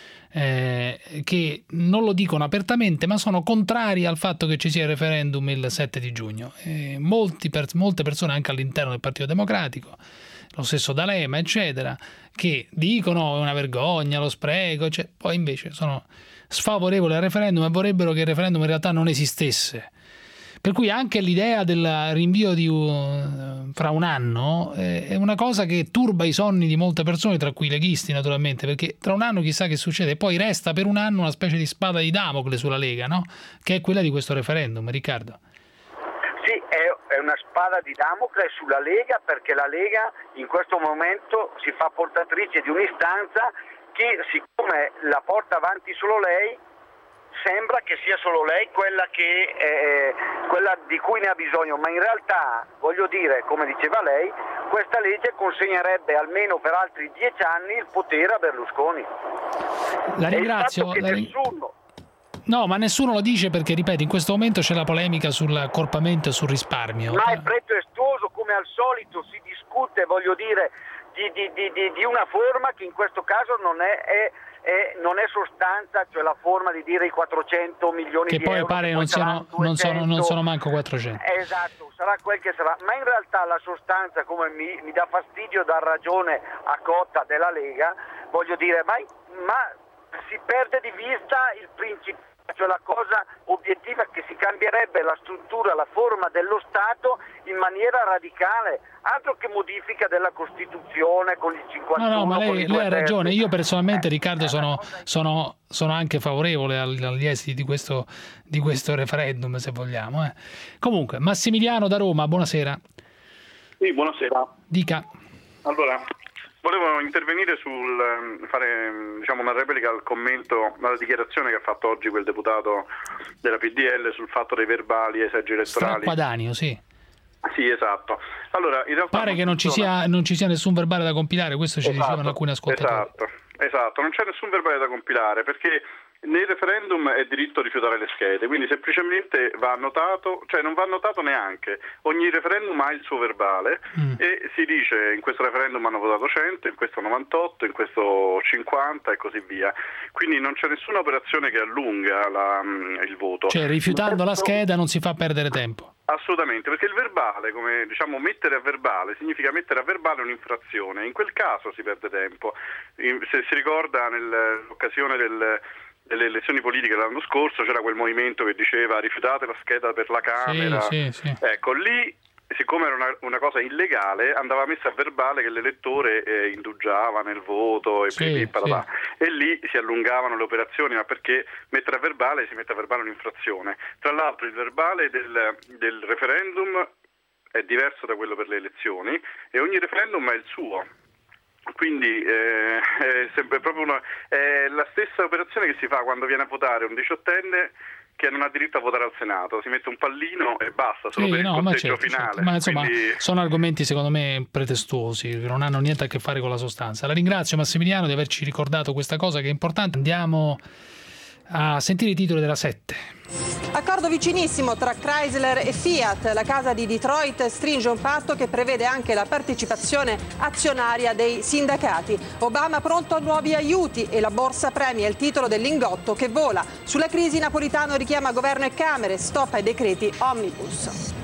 Speaker 3: eh, che non lo dicono apertamente, ma sono contrari al fatto che ci sia il referendum il sette di giugno. E molti per- molte persone anche all'interno del Partito Democratico, lo stesso D'Alema, eccetera, che dicono è una vergogna, lo spreco, cioè, poi invece sono sfavorevoli al referendum e vorrebbero che il referendum in realtà non esistesse. Per cui anche l'idea del rinvio di uh, fra un anno eh, è una cosa che turba i sonni di molte persone, tra cui i leghisti naturalmente, perché tra un anno chissà che succede. Poi resta per un anno una specie di spada di Damocle sulla Lega, no? Che è quella di questo referendum, Riccardo.
Speaker 12: Sì, è, è una spada di Damocle sulla Lega, perché la Lega in questo momento si fa portatrice di un'istanza che, siccome la porta avanti solo lei, sembra che sia solo lei quella, che, eh, quella di cui ne ha bisogno, ma in realtà, voglio dire, come diceva lei, questa legge consegnerebbe almeno per altri dieci anni il potere a Berlusconi.
Speaker 3: La
Speaker 12: E il
Speaker 3: ringrazio.
Speaker 12: fatto che
Speaker 3: la ring-
Speaker 12: nessuno
Speaker 3: No, ma nessuno lo dice perché, ripeto, in questo momento c'è la polemica sull'accorpamento e sul risparmio.
Speaker 12: Ma è pretestuoso, come al solito si discute, voglio dire, di, di, di, di, di una forma che in questo caso non è, è, è- non è sostanza, cioè la forma di dire i quattrocento milioni
Speaker 3: Che
Speaker 12: di
Speaker 3: poi
Speaker 12: euro.
Speaker 3: pare
Speaker 12: che
Speaker 3: non
Speaker 12: poi
Speaker 3: siano,
Speaker 12: saranno
Speaker 3: non sono, non
Speaker 12: duecento.
Speaker 3: sono manco quattrocento.
Speaker 12: Esatto, sarà quel che sarà, ma in realtà la sostanza, come mi, mi dà fastidio dar ragione a Cotta della Lega, voglio dire, ma, ma si perde di vista il principio, cioè la cosa obiettiva, che si cambierebbe la struttura, la forma dello Stato in maniera radicale, altro che modifica della Costituzione con il cinquantuno.
Speaker 3: No, no, ma
Speaker 12: con
Speaker 3: lei,
Speaker 12: i due
Speaker 3: lei ha
Speaker 12: terzi.
Speaker 3: ragione. Io personalmente, Riccardo, sono, sono, sono anche favorevole al- agli esiti di questo, di questo referendum, se vogliamo. eh. Comunque, Massimiliano da Roma, buonasera.
Speaker 13: Sì, buonasera.
Speaker 3: Dica.
Speaker 13: Allora, volevo intervenire sul ehm, fare ehm, diciamo, una replica al commento, alla dichiarazione che ha fatto oggi quel deputato della P D L sul fatto dei verbali ai seggi elettorali.
Speaker 3: Stracquadanio, sì.
Speaker 13: Sì, esatto. Allora, in realtà
Speaker 3: Pare che non ci,
Speaker 13: funziona.
Speaker 3: sia, non ci sia nessun verbale da compilare, questo ci
Speaker 13: Esatto,
Speaker 3: dicevano alcuni ascoltatori.
Speaker 13: Esatto, esatto, non c'è nessun verbale da compilare perché nel referendum è diritto rifiutare le schede, quindi semplicemente va annotato, cioè non va annotato neanche, ogni referendum ha il suo verbale
Speaker 3: Mm.
Speaker 13: e si dice in questo referendum hanno votato cento, in questo novantotto, in questo cinquanta e così via, quindi non c'è nessuna operazione che allunga la, il voto.
Speaker 3: Cioè, rifiutando la scheda non si fa perdere tempo.
Speaker 13: Assolutamente, perché il verbale, come diciamo mettere a verbale, significa mettere a verbale un'infrazione, in quel caso si perde tempo. In- Se si ricorda nell'occasione del, delle elezioni politiche l'anno scorso c'era quel movimento che diceva rifiutate la scheda per la Camera,
Speaker 3: Sì, sì, sì.
Speaker 13: ecco lì, siccome era una, una cosa illegale, andava messa a verbale che l'elettore eh, indugiava nel voto e,
Speaker 3: Sì,
Speaker 13: pipì, patatà.
Speaker 3: sì.
Speaker 13: E lì si allungavano le operazioni, ma perché mettere a verbale si mette a verbale un'infrazione. Tra l'altro il verbale del, del referendum è diverso da quello per le elezioni e ogni referendum ha il suo. Quindi eh, è sempre proprio una, è la stessa operazione che si fa quando viene a votare un diciottenne che non ha diritto a votare al Senato, si mette un pallino e basta, solo
Speaker 3: Sì,
Speaker 13: per il
Speaker 3: no, ma
Speaker 13: conteggio
Speaker 3: certo,
Speaker 13: finale.
Speaker 3: certo. Ma insomma,
Speaker 13: Quindi-
Speaker 3: sono argomenti secondo me pretestuosi, che non hanno niente a che fare con la sostanza. La ringrazio, Massimiliano, di averci ricordato questa cosa che è importante. Andiamo a sentire i titoli della sette.
Speaker 16: Accordo vicinissimo tra Chrysler e Fiat. La casa di Detroit stringe un patto che prevede anche la partecipazione azionaria dei sindacati. Obama pronto a nuovi aiuti e la borsa premia il titolo del Lingotto che vola. Sulla crisi Napolitano richiama governo e Camere, stop ai decreti omnibus.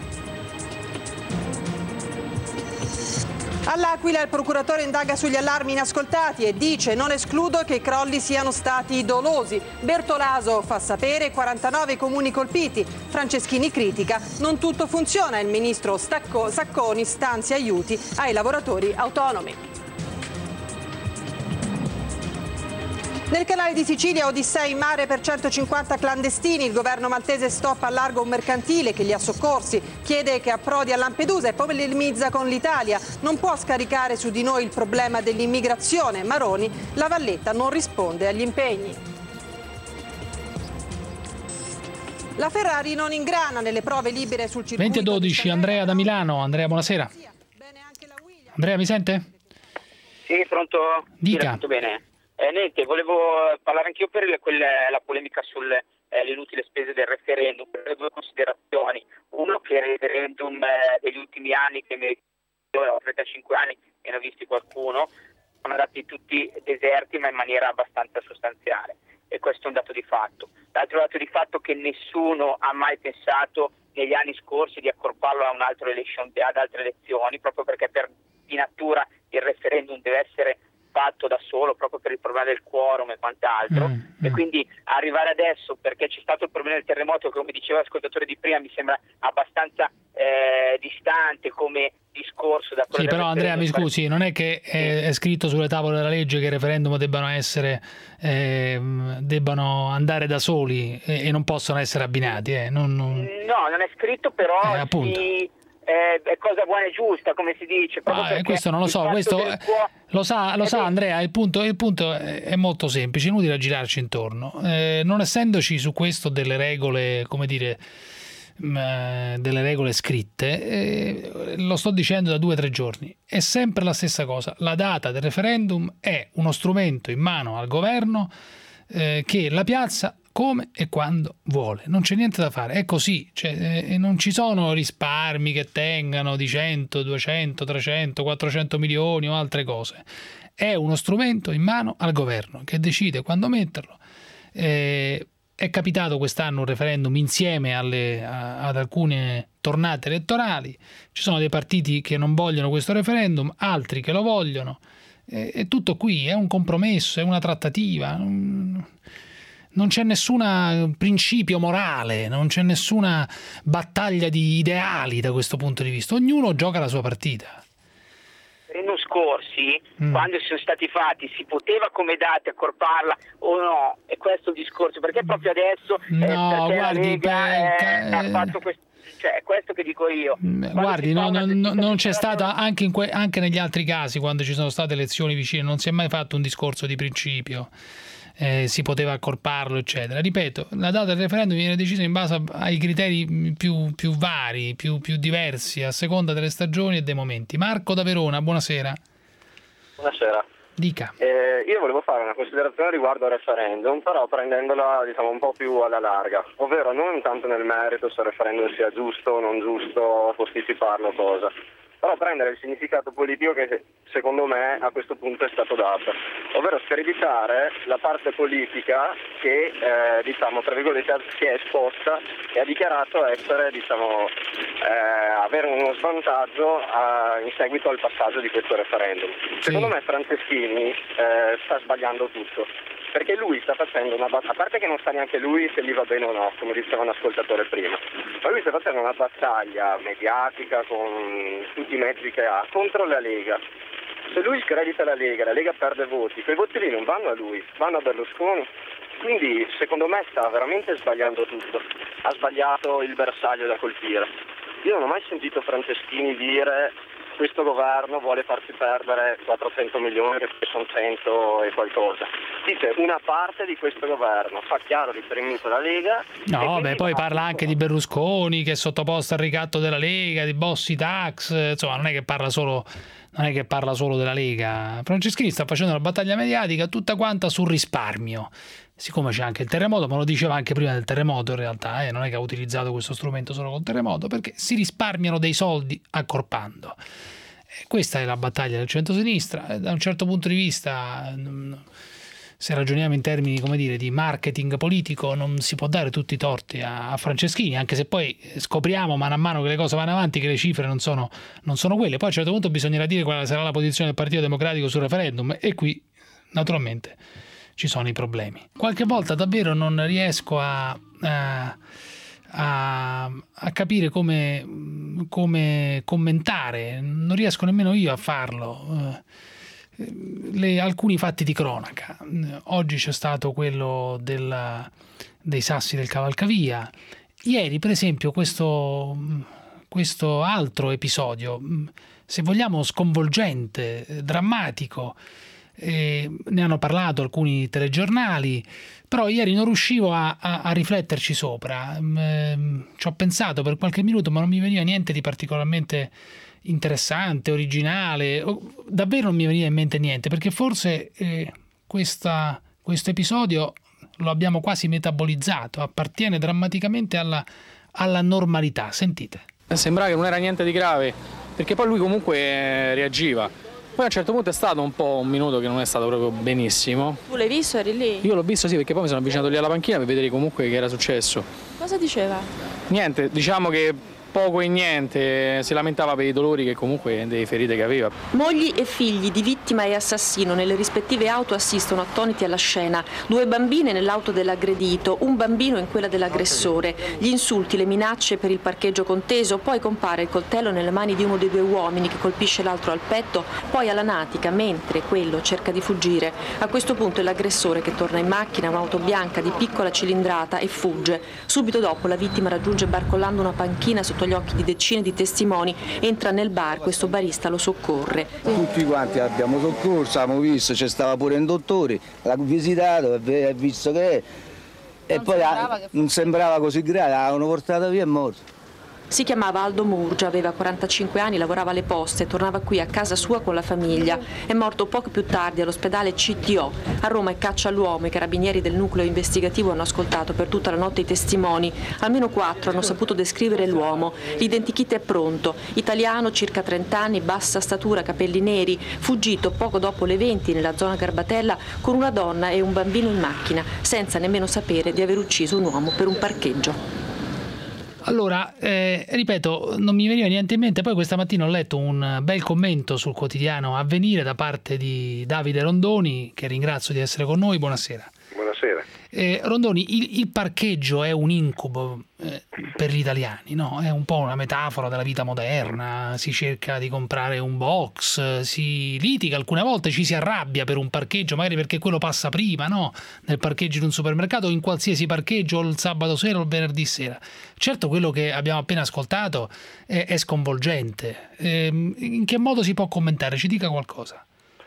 Speaker 16: All'Aquila il procuratore indaga sugli allarmi inascoltati e dice non escludo che i crolli siano stati dolosi. Bertolaso fa sapere quarantanove comuni colpiti. Franceschini critica non tutto funziona, il ministro Stacco, Sacconi stanzia aiuti ai lavoratori autonomi. Nel canale di Sicilia, Odissea in mare per centocinquanta clandestini. Il governo maltese stoppa a largo un mercantile che li ha soccorsi. Chiede che approdi a Lampedusa e polemizza con l'Italia. Non può scaricare su di noi il problema dell'immigrazione. Maroni, la Valletta non risponde agli impegni. La Ferrari non ingrana nelle prove libere sul circuito.
Speaker 3: venti e dodici, Andrea da Milano. Andrea, buonasera. Andrea, mi sente?
Speaker 14: Sì, pronto?
Speaker 3: Dica.
Speaker 14: Sì, tutto bene. Eh, niente, volevo parlare anch'io per le, quelle, la polemica sulle eh, le inutili spese del referendum, per due considerazioni. Uno, che il referendum eh, degli ultimi anni, che mi ho trentacinque anni e ne ho visti qualcuno, sono andati tutti deserti ma in maniera abbastanza sostanziale, e questo è un dato di fatto. L'altro dato di fatto è che nessuno ha mai pensato negli anni scorsi di accorparlo a un altro election, ad altre elezioni, proprio perché per di natura il referendum deve essere fatto da solo, proprio per il problema del quorum e quant'altro, mm, e mm. quindi arrivare adesso, perché c'è stato il problema del terremoto, che come diceva l'ascoltatore di prima mi sembra abbastanza eh, distante come discorso da quello.
Speaker 3: Sì, però Andrea, mi scusi, non è che è, è scritto sulle tavole della legge che i referendum debbano essere eh, debbano andare da soli e, e non possono essere abbinati, eh. non, non...
Speaker 14: no, non è scritto, però
Speaker 3: eh, appunto.
Speaker 14: Si... Eh, è cosa buona e giusta, come si dice.
Speaker 3: Ah, questo non lo so, questo cuore... lo sa, lo sa Andrea, il punto, il punto è molto semplice, inutile girarci intorno. Eh, non essendoci su questo delle regole, come dire, mh, delle regole scritte, eh, lo sto dicendo da due o tre giorni, è sempre la stessa cosa. La data del referendum è uno strumento in mano al governo eh, che la piazza come e quando vuole, non c'è niente da fare, è così, cioè, eh, non ci sono risparmi che tengano di cento, duecento, trecento, quattrocento milioni o altre cose, è uno strumento in mano al governo che decide quando metterlo. Eh, è capitato quest'anno un referendum insieme alle, a, ad alcune tornate elettorali, ci sono dei partiti che non vogliono questo referendum, altri che lo vogliono, eh, è tutto qui, è un compromesso, è una trattativa. Non... Non c'è nessun principio morale, non c'è nessuna battaglia di ideali da questo punto di vista. Ognuno gioca la sua partita.
Speaker 14: L'anno scorsi, mm. quando sono stati fatti, si poteva come date accorparla o no? E questo è il discorso, perché proprio adesso
Speaker 3: no,
Speaker 14: eh, perché
Speaker 3: guardi,
Speaker 14: la Lega
Speaker 3: per...
Speaker 14: eh, ha fatto questo. Cioè, è questo che dico io. Quando
Speaker 3: guardi, no, no, no, non c'è stata, anche, in que, anche negli altri casi, quando ci sono state elezioni vicine, non si è mai fatto un discorso di principio. Eh, si poteva accorparlo, eccetera. Ripeto, la data del referendum viene decisa in base ai criteri più, più vari, più, più diversi, a seconda delle stagioni e dei momenti. Marco da Verona, buonasera.
Speaker 15: Buonasera.
Speaker 3: Dica.
Speaker 15: Eh, io volevo fare una considerazione riguardo al referendum, però prendendola diciamo un po' più alla larga, ovvero non tanto nel merito se il referendum sia giusto o non giusto, posticiparlo cosa, però prendere il significato politico che secondo me a questo punto è stato dato, ovvero screditare la parte politica che eh, diciamo tra virgolette si è esposta e ha dichiarato essere diciamo eh, avere uno svantaggio a, in seguito al passaggio di questo referendum. Sì. Secondo me Franceschini eh, sta sbagliando tutto, perché lui sta facendo una battaglia, a parte che non sa neanche lui se gli va bene o no, come diceva un ascoltatore prima, ma lui sta facendo una battaglia mediatica con tutti i mezzi che ha contro la Lega. Se lui scredita la Lega, la Lega perde voti, quei voti lì non vanno a lui, vanno a Berlusconi. Quindi secondo me sta veramente sbagliando tutto, ha sbagliato il bersaglio da colpire. Io non ho mai sentito Franceschini dire questo governo vuole farsi perdere quattrocento milioni, che sono cento e qualcosa. Dice una parte di questo governo, fa chiaro riferimento alla Lega.
Speaker 3: No, beh, poi parla anche di Berlusconi che è sottoposto al ricatto della Lega, di Bossi Tax, insomma non è che parla solo, non è che parla solo della Lega. Franceschini sta facendo una battaglia mediatica tutta quanta sul risparmio. Siccome c'è anche il terremoto, ma lo diceva anche prima del terremoto in realtà, eh, non è che ha utilizzato questo strumento solo col terremoto, perché si risparmiano dei soldi accorpando. E questa è la battaglia del centrosinistra. Da un certo punto di vista, se ragioniamo in termini, come dire, di marketing politico, non si può dare tutti i torti a, a Franceschini, anche se poi scopriamo mano a mano che le cose vanno avanti che le cifre non sono, non sono quelle. Poi a un certo punto bisognerà dire quale sarà la posizione del Partito Democratico sul referendum, e qui naturalmente ci sono i problemi. Qualche volta davvero non riesco a, a, a, a capire come, come commentare, non riesco nemmeno io a farlo. Le, alcuni fatti di cronaca. Oggi c'è stato quello della, dei sassi del cavalcavia. Ieri, per esempio, questo, questo altro episodio, se vogliamo sconvolgente, drammatico, eh, ne hanno parlato alcuni telegiornali, però ieri non riuscivo a, a, a rifletterci sopra. Mm, ci ho pensato per qualche minuto, ma non mi veniva niente di particolarmente interessante, originale, davvero non mi veniva in mente niente, perché forse eh, questa, questo episodio lo abbiamo quasi metabolizzato, appartiene drammaticamente alla, alla normalità. Sentite.
Speaker 17: Sembrava che non era niente di grave, perché poi lui comunque eh, reagiva. Poi a un certo punto è stato un po' un minuto che non è stato proprio benissimo.
Speaker 18: Tu l'hai visto, eri lì?
Speaker 17: Io l'ho visto, sì, perché poi mi sono avvicinato lì alla panchina per vedere comunque che era successo.
Speaker 18: Cosa diceva?
Speaker 17: Niente, diciamo che poco e niente, si lamentava per i dolori che comunque delle ferite che aveva.
Speaker 18: Mogli e figli di vittima e assassino nelle rispettive auto assistono attoniti alla scena. Due bambine nell'auto dell'aggredito, un bambino in quella dell'aggressore. Gli insulti, le minacce per il parcheggio conteso, poi compare il coltello nelle mani di uno dei due uomini che colpisce l'altro al petto, poi alla natica mentre quello cerca di fuggire. A questo punto è l'aggressore che torna in macchina, un'auto bianca di piccola cilindrata, e fugge. Subito dopo la vittima raggiunge barcollando una panchina sotto gli occhi di decine di testimoni, entra nel bar, questo barista lo soccorre.
Speaker 19: Tutti quanti abbiamo soccorso, abbiamo visto, c'è stava pure un dottore, l'ha visitato, ha visto che è, e non poi sembrava ha, che... non sembrava così grave, l'hanno portato via e è morto.
Speaker 18: Si chiamava Aldo Murgia, aveva quarantacinque anni, lavorava alle poste, tornava qui a casa sua con la famiglia. È morto poco più tardi all'ospedale C T O. A Roma è caccia all'uomo, i carabinieri del nucleo investigativo hanno ascoltato per tutta la notte i testimoni. Almeno quattro hanno saputo descrivere l'uomo. L'identikit è pronto. Italiano, circa trenta anni, bassa statura, capelli neri, fuggito poco dopo le venti nella zona Garbatella con una donna e un bambino in macchina, senza nemmeno sapere di aver ucciso un uomo per un parcheggio.
Speaker 3: Allora, eh, ripeto, non mi veniva niente in mente. Poi questa mattina ho letto un bel commento sul quotidiano Avvenire da parte di Davide Rondoni, che ringrazio di essere con noi. Buonasera.
Speaker 21: Buonasera.
Speaker 3: Eh, Rondoni, il, il parcheggio è un incubo eh, per gli italiani, no? È un po' una metafora della vita moderna. Si cerca di comprare un box, si litiga alcune volte, ci si arrabbia per un parcheggio, magari perché quello passa prima, no? Nel parcheggio di un supermercato o in qualsiasi parcheggio, o il sabato sera o il venerdì sera. Certo, quello che abbiamo appena ascoltato è, è sconvolgente. Eh, in che modo si può commentare? Ci dica qualcosa.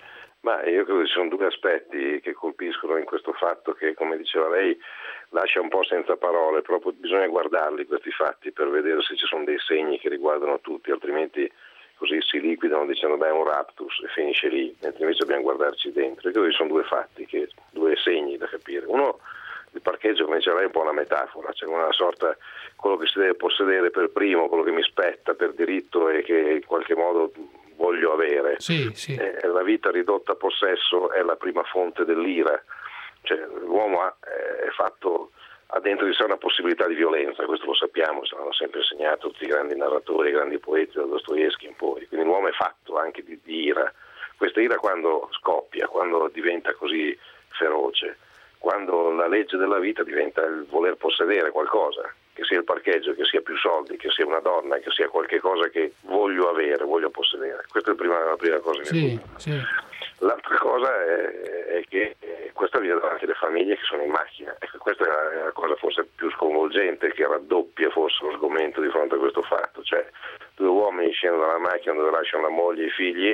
Speaker 21: Ma io credo che ci sono due aspetti che colpiscono in questo fatto che, come diceva lei, lascia un po' senza parole, proprio bisogna guardarli questi fatti per vedere se ci sono dei segni che riguardano tutti, altrimenti così si liquidano dicendo beh è un raptus e finisce lì, mentre invece dobbiamo guardarci dentro. Io credo che ci sono due fatti, che, due segni da capire. Uno, il parcheggio, come diceva lei, è un po' una metafora, cioè una sorta, quello che si deve possedere per primo, quello che mi spetta per diritto e che in qualche modo voglio avere.
Speaker 3: Sì, sì.
Speaker 21: Eh, la vita ridotta a possesso è la prima fonte dell'ira, cioè l'uomo ha, è fatto, ha dentro di sé una possibilità di violenza, questo lo sappiamo, ce l'hanno sempre insegnato tutti i grandi narratori, i grandi poeti, da Dostoevskij in poi, quindi l'uomo è fatto anche di, di ira. Questa ira quando scoppia, quando diventa così feroce, quando la legge della vita diventa il voler possedere qualcosa, che sia il parcheggio, che sia più soldi, che sia una donna, che sia qualche cosa che voglio avere, voglio possedere. Questa è la prima, la prima cosa che
Speaker 3: sì, sì.
Speaker 21: L'altra cosa è, è che questa viene davanti alle famiglie che sono in macchina. Ecco, questa è la cosa forse più sconvolgente, che raddoppia forse lo sgomento di fronte a questo fatto. Cioè, due uomini scendono dalla macchina dove lasciano la moglie e i figli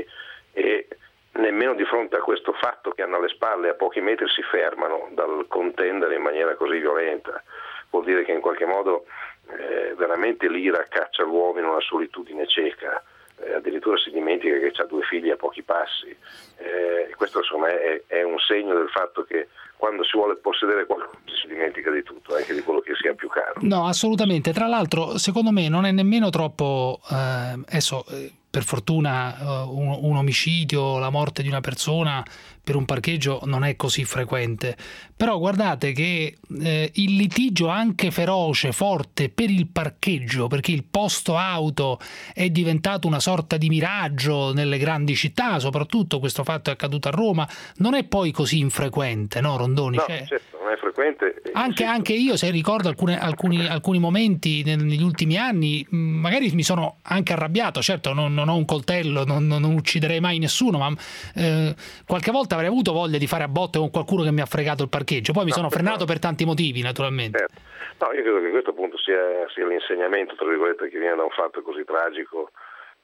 Speaker 21: e nemmeno di fronte a questo fatto che hanno alle spalle a pochi metri si fermano dal contendere in maniera così violenta. Vuol dire che in qualche modo eh, veramente l'ira caccia l'uomo in una solitudine cieca, eh, addirittura si dimentica che ha due figli a pochi passi. Eh, questo insomma è, è un segno del fatto che quando si vuole possedere qualcosa si dimentica di tutto, anche di quello che sia più caro.
Speaker 3: No, assolutamente. Tra l'altro, secondo me non è nemmeno troppo eh, adesso, eh, per fortuna uh, un, un omicidio, la morte di una persona per un parcheggio non è così frequente, però guardate che eh, il litigio anche feroce, forte per il parcheggio, perché il posto auto è diventato una sorta di miraggio nelle grandi città, soprattutto questo fatto è accaduto a Roma, non è poi così infrequente, no Rondoni?
Speaker 21: No,
Speaker 3: cioè,
Speaker 21: certo, non è frequente.
Speaker 3: Anche, anche io, se ricordo alcune, alcuni, alcuni momenti negli ultimi anni, magari mi sono anche arrabbiato, certo non, non ho un coltello, non, non ucciderei mai nessuno, ma eh, qualche volta avrei avuto voglia di fare a botte con qualcuno che mi ha fregato il parcheggio, poi mi no, sono frenato no. per tanti motivi naturalmente.
Speaker 21: Certo. No, io credo che questo appunto sia, sia l'insegnamento, tra virgolette, che viene da un fatto così tragico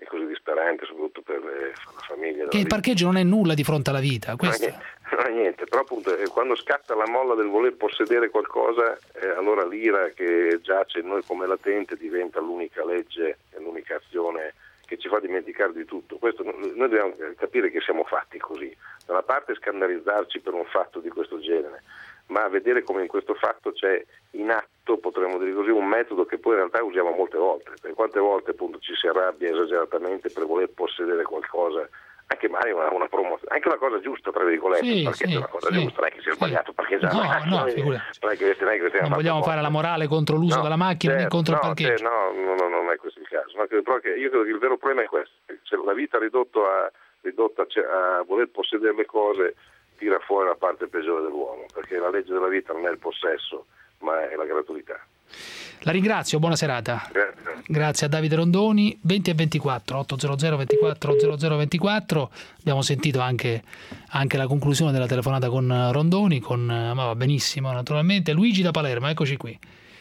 Speaker 21: è così disperante, soprattutto per, le, per la famiglia.
Speaker 3: Che il parcheggio non è nulla di fronte alla vita, questo.
Speaker 21: Non è niente, non è niente. Però appunto eh, quando scatta la molla del voler possedere qualcosa, eh, allora l'ira che giace in noi come latente diventa l'unica legge e l'unica azione che ci fa dimenticare di tutto. Questo, noi dobbiamo capire che siamo fatti così, da una parte scandalizzarci per un fatto di questo genere, ma vedere come in questo fatto c'è in atto, potremmo dire così, un metodo che poi in realtà usiamo molte volte, perché quante volte appunto ci si arrabbia esageratamente per voler possedere qualcosa, anche magari una, una promozione, anche una cosa giusta tra virgolette,
Speaker 3: sì,
Speaker 21: perché
Speaker 3: sì,
Speaker 21: è una cosa
Speaker 3: sì,
Speaker 21: giusta, non è che sia
Speaker 3: sì.
Speaker 21: sbagliato parcheggiare,
Speaker 3: no,
Speaker 21: no,
Speaker 3: no, figurati.
Speaker 21: non è che, non è che
Speaker 3: non vogliamo fare la morale contro l'uso
Speaker 21: no,
Speaker 3: della macchina né
Speaker 21: certo,
Speaker 3: contro
Speaker 21: no,
Speaker 3: il parcheggio.
Speaker 21: Cioè, no, no, no, non è questo il caso, no, però che io credo che il vero problema è questo, cioè, la vita ridotto a, ridotta a voler possedere le cose tira fuori la parte peggiore dell'uomo, perché la legge della vita non è il possesso, ma è la gratuità.
Speaker 3: La ringrazio, buona serata.
Speaker 21: Grazie.
Speaker 3: Grazie a Davide Rondoni. Venti e ventiquattro, ottocento ventiquattro zero zero ventiquattro. Abbiamo sentito anche, anche la conclusione della telefonata con Rondoni, con, ma va benissimo naturalmente. Luigi da Palermo, eccoci qui.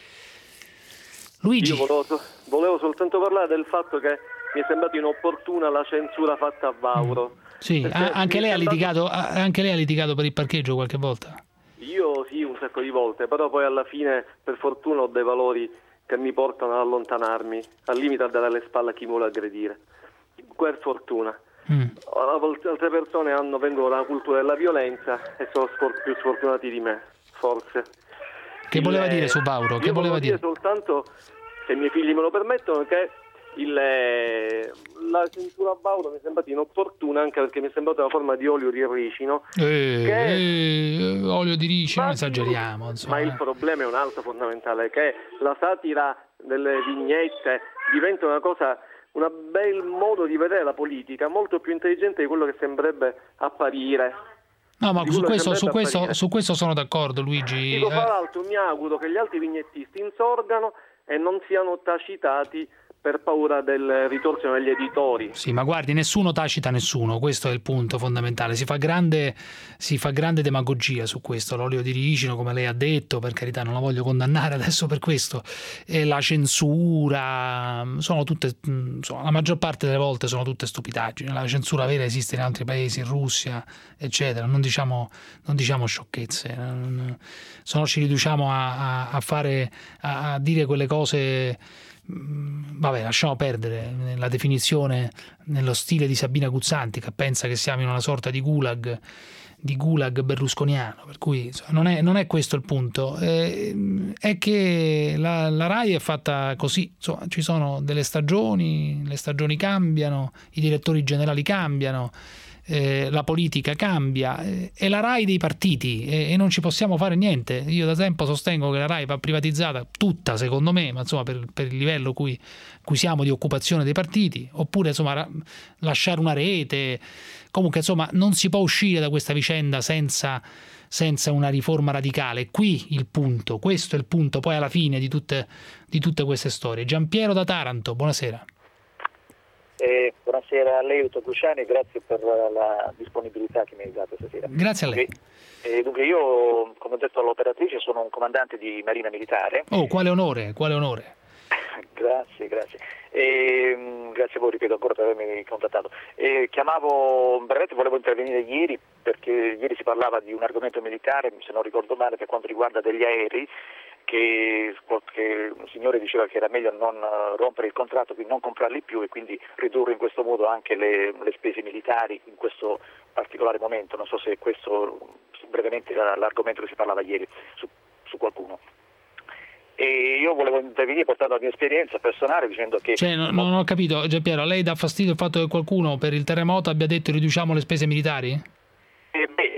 Speaker 3: Luigi.
Speaker 20: Io volevo, volevo soltanto parlare del fatto che mi è sembrata inopportuna la censura fatta a Vauro.
Speaker 3: Mm. Sì, anche lei, ha litigato, anche lei ha litigato per il parcheggio qualche volta?
Speaker 20: Io sì, un sacco di volte, però poi alla fine per fortuna ho dei valori che mi portano ad allontanarmi, al limite a dare le spalle a chi mi vuole aggredire. Per fortuna. Mm. Altre persone hanno, vengono dalla cultura della violenza e sono sfor- più sfortunati di me, forse.
Speaker 3: Che
Speaker 20: Il,
Speaker 3: voleva dire su Vauro? Che voleva dire?
Speaker 20: dire soltanto, se i miei figli me lo permettono, che il, la censura a Vauro mi è sembrata inopportuna, anche perché mi è sembrata una forma di olio di ricino.
Speaker 3: Eh,
Speaker 20: che...
Speaker 3: eh, olio di ricino, non esageriamo. Insomma.
Speaker 20: Ma il problema è un altro fondamentale, che la satira delle vignette diventa una cosa, un bel modo di vedere la politica, molto più intelligente di quello che sembrerebbe apparire.
Speaker 3: No, ma su questo, su, questo, su questo sono d'accordo, Luigi.
Speaker 20: Dico, fra l'altro, mi auguro che gli altri vignettisti insorgano e non siano tacitati per paura del ritorsione degli editori.
Speaker 3: Sì, ma guardi, nessuno tacita nessuno, questo è il punto fondamentale. Si fa grande, si fa grande demagogia su questo, l'olio di ricino, come lei ha detto, per carità, non la voglio condannare adesso per questo, e la censura, sono tutte, insomma, la maggior parte delle volte sono tutte stupidaggini. La censura vera esiste in altri paesi, in Russia, eccetera, non diciamo, non diciamo sciocchezze, se no ci riduciamo a, a, a fare, a, a dire quelle cose. Vabbè, lasciamo perdere la definizione nello stile di Sabina Guzzanti, che pensa che siamo in una sorta di gulag di gulag berlusconiano, per cui insomma, non, è, non è questo il punto, eh, è che la, la RAI è fatta così, insomma, ci sono delle stagioni, le stagioni cambiano, i direttori generali cambiano, Eh, la politica cambia, eh, è la RAI dei partiti e, e non ci possiamo fare niente. Io da tempo sostengo che la RAI va privatizzata tutta, secondo me, ma insomma per, per il livello cui, cui siamo di occupazione dei partiti, oppure insomma ra- lasciare una rete. Comunque insomma non si può uscire da questa vicenda senza, senza una riforma radicale. Qui il punto, questo è il punto poi alla fine di tutte, di tutte queste storie. Giampiero da Taranto, buonasera.
Speaker 22: Eh, buonasera a lei, dottor Cruciani, grazie per la disponibilità che mi hai dato stasera.
Speaker 3: Grazie a lei.
Speaker 22: Eh, dunque io, come ho detto all'operatrice, sono un comandante di Marina Militare.
Speaker 3: Oh, quale onore, quale onore.
Speaker 22: Grazie, grazie. E, grazie a voi, ripeto ancora per avermi contattato. E, chiamavo, veramente volevo intervenire ieri, perché ieri si parlava di un argomento militare, se non ricordo male, per quanto riguarda degli aerei, che qualche signore diceva che era meglio non rompere il contratto, quindi non comprarli più e quindi ridurre in questo modo anche le, le spese militari in questo particolare momento. Non so se questo brevemente era l'argomento che si parlava ieri su, su qualcuno. E io volevo intervenire portando la mia esperienza personale dicendo che...
Speaker 3: Cioè, non, non ho capito, Giampiero, a lei dà fastidio il fatto che qualcuno per il terremoto abbia detto riduciamo le spese militari?
Speaker 22: Eh, beh,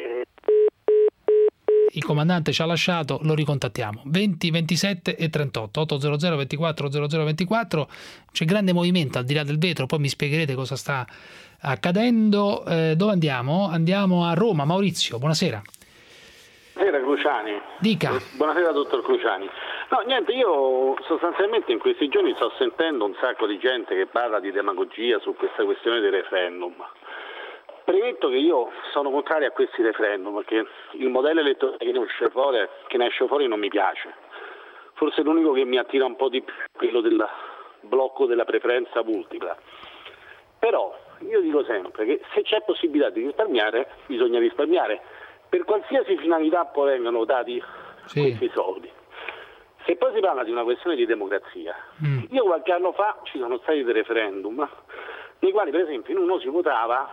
Speaker 3: il comandante ci ha lasciato, lo ricontattiamo. venti, ventisette e trentotto, ottocento ventiquattro zero zero ventiquattro. C'è grande movimento al di là del vetro, poi mi spiegherete cosa sta accadendo. Eh, dove andiamo? Andiamo a Roma. Maurizio, buonasera.
Speaker 23: Buonasera Cruciani.
Speaker 3: Dica.
Speaker 23: Buonasera dottor Cruciani. No, niente, io sostanzialmente in questi giorni sto sentendo un sacco di gente che parla di demagogia su questa questione del referendum. Premetto che io sono contrario a questi referendum perché il modello elettorale che ne esce fuori, che ne esce fuori non mi piace. Forse l'unico che mi attira un po' di più è quello del blocco della preferenza multipla. Però io dico sempre che se c'è possibilità di risparmiare, bisogna risparmiare. Per qualsiasi finalità poi vengano dati sì. questi soldi. Se poi si parla di una questione di democrazia, mm. io qualche anno fa ci sono stati dei referendum nei quali per esempio in uno si votava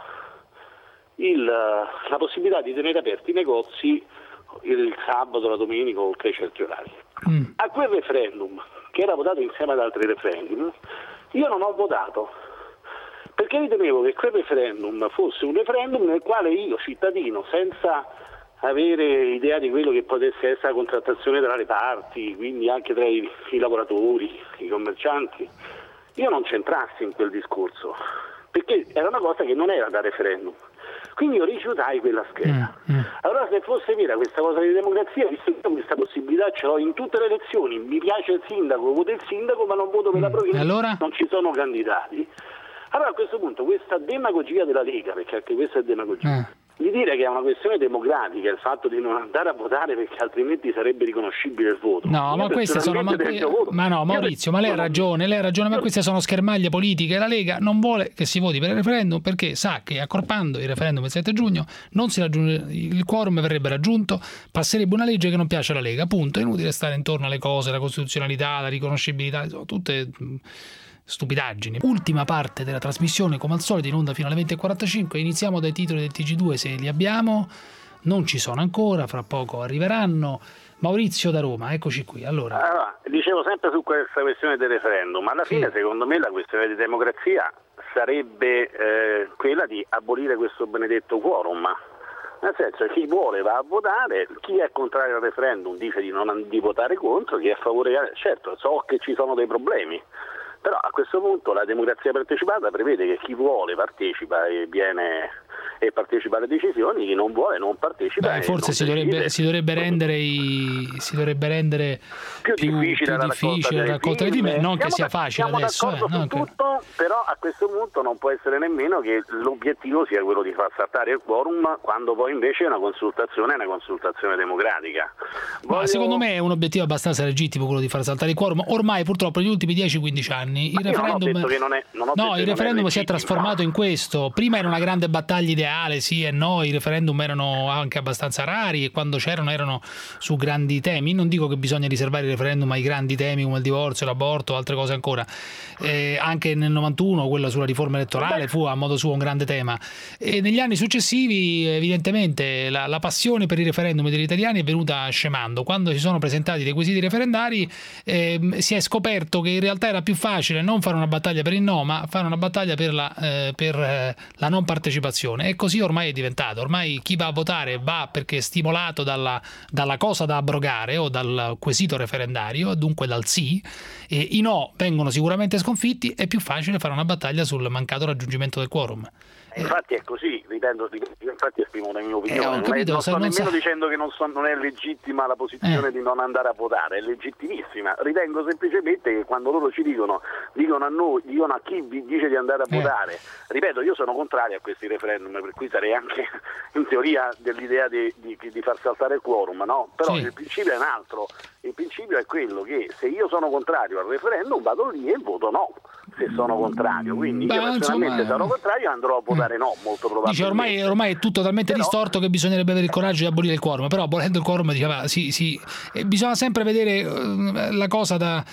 Speaker 23: il, la possibilità di tenere aperti i negozi il sabato, la domenica o oltre i certi orari. Mm. A quel referendum, che era votato insieme ad altri referendum, io non ho votato, perché ritenevo che quel referendum fosse un referendum nel quale io, cittadino, senza avere idea di quello che potesse essere la contrattazione tra le parti, quindi anche tra i, i lavoratori, i commercianti, io non c'entrassi in quel discorso, perché era una cosa che non era da referendum. Quindi io rifiutai quella scheda. Mm, mm. Allora se fosse vera questa cosa di democrazia, visto che questa possibilità ce l'ho in tutte le elezioni, mi piace il sindaco, voto il sindaco, ma non voto per mm. la provincia, allora? Non ci sono candidati. Allora a questo punto questa demagogia della Lega, perché anche questa è demagogia, mm. di dire che è una questione democratica il fatto di non andare a votare perché altrimenti sarebbe riconoscibile il voto.
Speaker 3: No,
Speaker 23: io
Speaker 3: ma queste sono ma, ma no, Maurizio, ma lei ha ragione, lei ha ragione, ma queste sono schermaglie politiche. La Lega non vuole che si voti per il referendum perché sa che accorpando il referendum il sette giugno non si raggiunge il quorum, verrebbe raggiunto, passerebbe una legge che non piace alla Lega. Punto, è inutile stare intorno alle cose, la costituzionalità, la riconoscibilità, sono tutte stupidaggini. Ultima parte della trasmissione, come al solito in onda fino alle venti e quarantacinque. Iniziamo dai titoli del T G due, se li abbiamo. Non ci sono ancora, fra poco arriveranno. Maurizio da Roma, eccoci qui. Allora,
Speaker 23: allora dicevo sempre su questa questione del referendum, alla fine sì. secondo me la questione di democrazia sarebbe eh, quella di abolire questo benedetto quorum. Nel senso, chi vuole va a votare, chi è contrario al referendum dice di non di votare contro, chi è a favore, certo, so che ci sono dei problemi. Però a questo punto la democrazia partecipata prevede che chi vuole partecipa e viene e partecipa alle decisioni, chi non vuole non partecipa.
Speaker 3: Beh, forse si dovrebbe, si dovrebbe rendere i, si dovrebbe rendere
Speaker 23: più, più difficile,
Speaker 3: più difficile la raccolta dei firme, non che sia facile adesso.
Speaker 23: Eh, no,
Speaker 3: che...
Speaker 23: tutto, però a questo punto non può essere nemmeno che l'obiettivo sia quello di far saltare il quorum quando poi invece è una consultazione, è una consultazione democratica.
Speaker 3: Ma Voglio... secondo me è un obiettivo abbastanza legittimo quello di far saltare il quorum. Ormai purtroppo negli ultimi dieci quindici anni il referendum,
Speaker 23: non ho detto che non è, non ho
Speaker 3: no,
Speaker 23: detto
Speaker 3: il
Speaker 23: che
Speaker 3: referendum
Speaker 23: non è
Speaker 3: si è trasformato in questo. Prima era una grande battaglia ideale, sì e no, i referendum erano anche abbastanza rari e quando c'erano erano su grandi temi. Non dico che bisogna riservare il referendum ai grandi temi come il divorzio, l'aborto, altre cose ancora. Eh, anche nel novantuno quella sulla riforma elettorale fu a modo suo un grande tema. E negli anni successivi evidentemente la, la passione per i referendum degli italiani è venuta scemando. Quando si sono presentati dei quesiti referendari eh, si è scoperto che in realtà era più facile non fare una battaglia per il no, ma fare una battaglia per la, eh, per, eh, la non partecipazione. E così ormai è diventato. Ormai chi va a votare va perché è stimolato dalla, dalla cosa da abrogare o dal quesito referendario, dunque dal sì, e i no vengono sicuramente sconfitti. È più facile fare una battaglia sul mancato raggiungimento del quorum.
Speaker 23: Infatti è così, ripeto, infatti esprimo la mia opinione,
Speaker 3: eh,
Speaker 23: non,
Speaker 3: capito,
Speaker 23: è, non sto
Speaker 3: non
Speaker 23: nemmeno
Speaker 3: sa...
Speaker 23: dicendo che non, so, non è legittima la posizione eh. di non andare a votare, è legittimissima, ritengo semplicemente che quando loro ci dicono, dicono a noi, dicono a chi vi dice di andare a eh. votare, ripeto, io sono contrario a questi referendum, per cui sarei anche in teoria dell'idea di, di, di far saltare il quorum, no? Però sì. il principio è un altro, il principio è quello che se io sono contrario al referendum vado lì e voto no, se sono contrario, quindi Beh, io personalmente insomma... sarò contrario e andrò a votare no, molto probabilmente.
Speaker 3: Dice ormai, ormai è tutto talmente però... distorto che bisognerebbe avere il coraggio di abolire il quorum, però abolendo il quorum diceva sì, sì, e bisogna sempre vedere uh, la cosa da,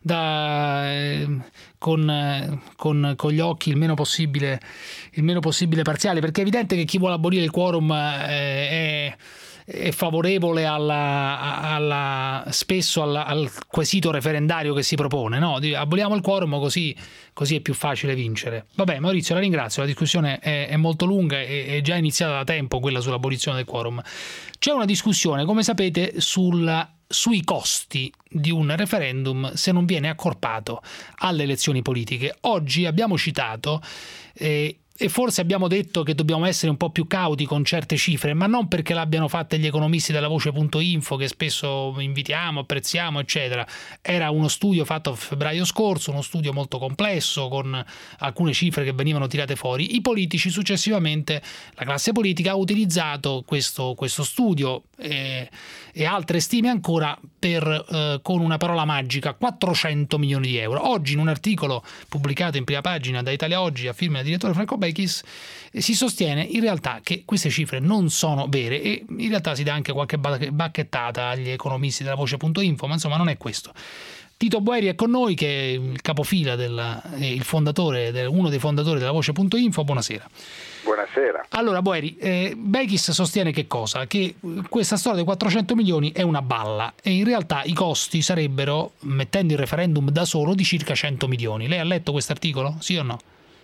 Speaker 3: da eh, con, eh, con, con gli occhi il meno possibile il meno possibile parziali, perché è evidente che chi vuole abolire il quorum eh, è è favorevole alla, alla, spesso alla, al quesito referendario che si propone, no? Aboliamo il quorum così, così è più facile vincere. Vabbè, Maurizio, la ringrazio, la discussione è, è molto lunga e è già iniziata da tempo quella sull'abolizione del quorum. C'è una discussione, come sapete, sulla sui costi di un referendum se non viene accorpato alle elezioni politiche. Oggi abbiamo citato eh, e forse abbiamo detto che dobbiamo essere un po' più cauti con certe cifre, ma non perché l'abbiano fatte gli economisti della voce punto info che spesso invitiamo, apprezziamo eccetera. Era uno studio fatto a febbraio scorso, uno studio molto complesso con alcune cifre che venivano tirate fuori. I politici successivamente, la classe politica ha utilizzato questo, questo studio e, e altre stime ancora per, eh, con una parola magica, quattrocento milioni di euro. Oggi in un articolo pubblicato in prima pagina da Italia Oggi a firma del direttore Franco Bechis eh, si sostiene in realtà che queste cifre non sono vere e in realtà si dà anche qualche bacchettata agli economisti della Voce.info, ma insomma non è questo. Tito Boeri è con noi, che è il capofila, del, il fondatore, uno dei fondatori della Voce.info. Buonasera.
Speaker 12: Buonasera.
Speaker 3: Allora Boeri, eh, Bechis sostiene che cosa? Che questa storia dei quattrocento milioni è una balla e in realtà i costi sarebbero, mettendo il referendum da solo, di circa cento milioni. Lei ha letto questo articolo? Sì o no?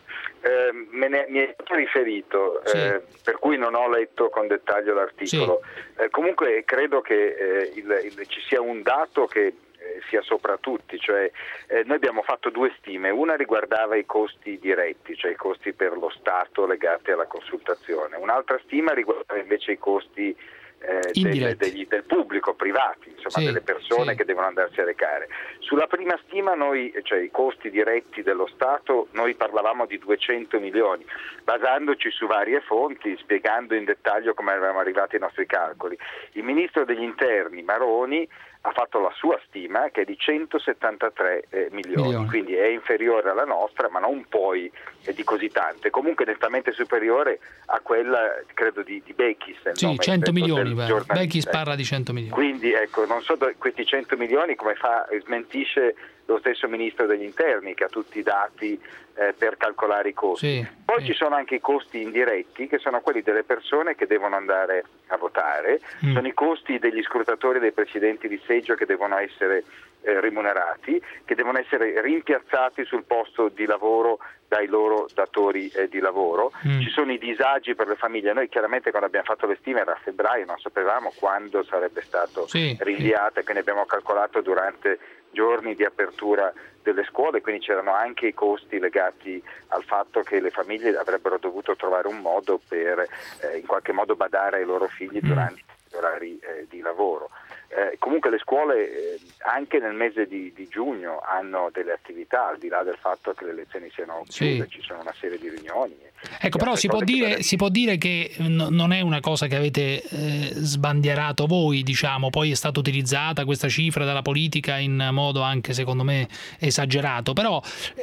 Speaker 12: Eh, me ne, mi è stato riferito, sì. eh, per cui non ho letto con dettaglio l'articolo. Sì. Eh, comunque credo che eh, il, il, ci sia un dato che sia sopra tutti, cioè eh, noi abbiamo fatto due stime, una riguardava i costi diretti, cioè i costi per lo Stato legati alla consultazione, un'altra stima riguardava invece i costi eh, del, degli, del pubblico, privati, insomma sì, delle persone sì. che devono andarsi a recare. Sulla prima stima noi, cioè i costi diretti dello Stato, noi parlavamo di duecento milioni, basandoci su varie fonti, spiegando in dettaglio come eravamo arrivati ai nostri calcoli. Il ministro degli Interni, Maroni, ha fatto la sua stima, che è di centosettantatré eh, milioni, milioni, quindi è inferiore alla nostra, ma non poi eh, di così tante, comunque nettamente superiore a quella, credo, di, di Bechis.
Speaker 3: Sì, cento milioni, Bechis parla di cento milioni.
Speaker 12: Quindi ecco, non so questi cento milioni come fa, smentisce lo stesso ministro degli Interni, che ha tutti i dati eh, per calcolare i costi. Sì, Poi sì. ci sono anche i costi indiretti, che sono quelli delle persone che devono andare a votare, mm. sono i costi degli scrutatori e dei presidenti di seggio che devono essere eh, remunerati, che devono essere rimpiazzati sul posto di lavoro dai loro datori eh, di lavoro. Mm. Ci sono i disagi per le famiglie. Noi chiaramente quando abbiamo fatto le stime era a febbraio, non sapevamo quando sarebbe stato sì, rinviata, sì. quindi abbiamo calcolato durante giorni di apertura delle scuole, quindi c'erano anche i costi legati al fatto che le famiglie avrebbero dovuto trovare un modo per eh, in qualche modo badare ai loro figli durante gli orari eh, di lavoro. Eh, comunque le scuole eh, anche nel mese di, di giugno hanno delle attività, al di là del fatto che le lezioni siano chiuse, sì. ci sono una serie di riunioni.
Speaker 3: Ecco, però si può, dire, che... si può dire che n- non è una cosa che avete eh, sbandierato voi, diciamo, poi è stata utilizzata questa cifra dalla politica in modo anche secondo me esagerato, però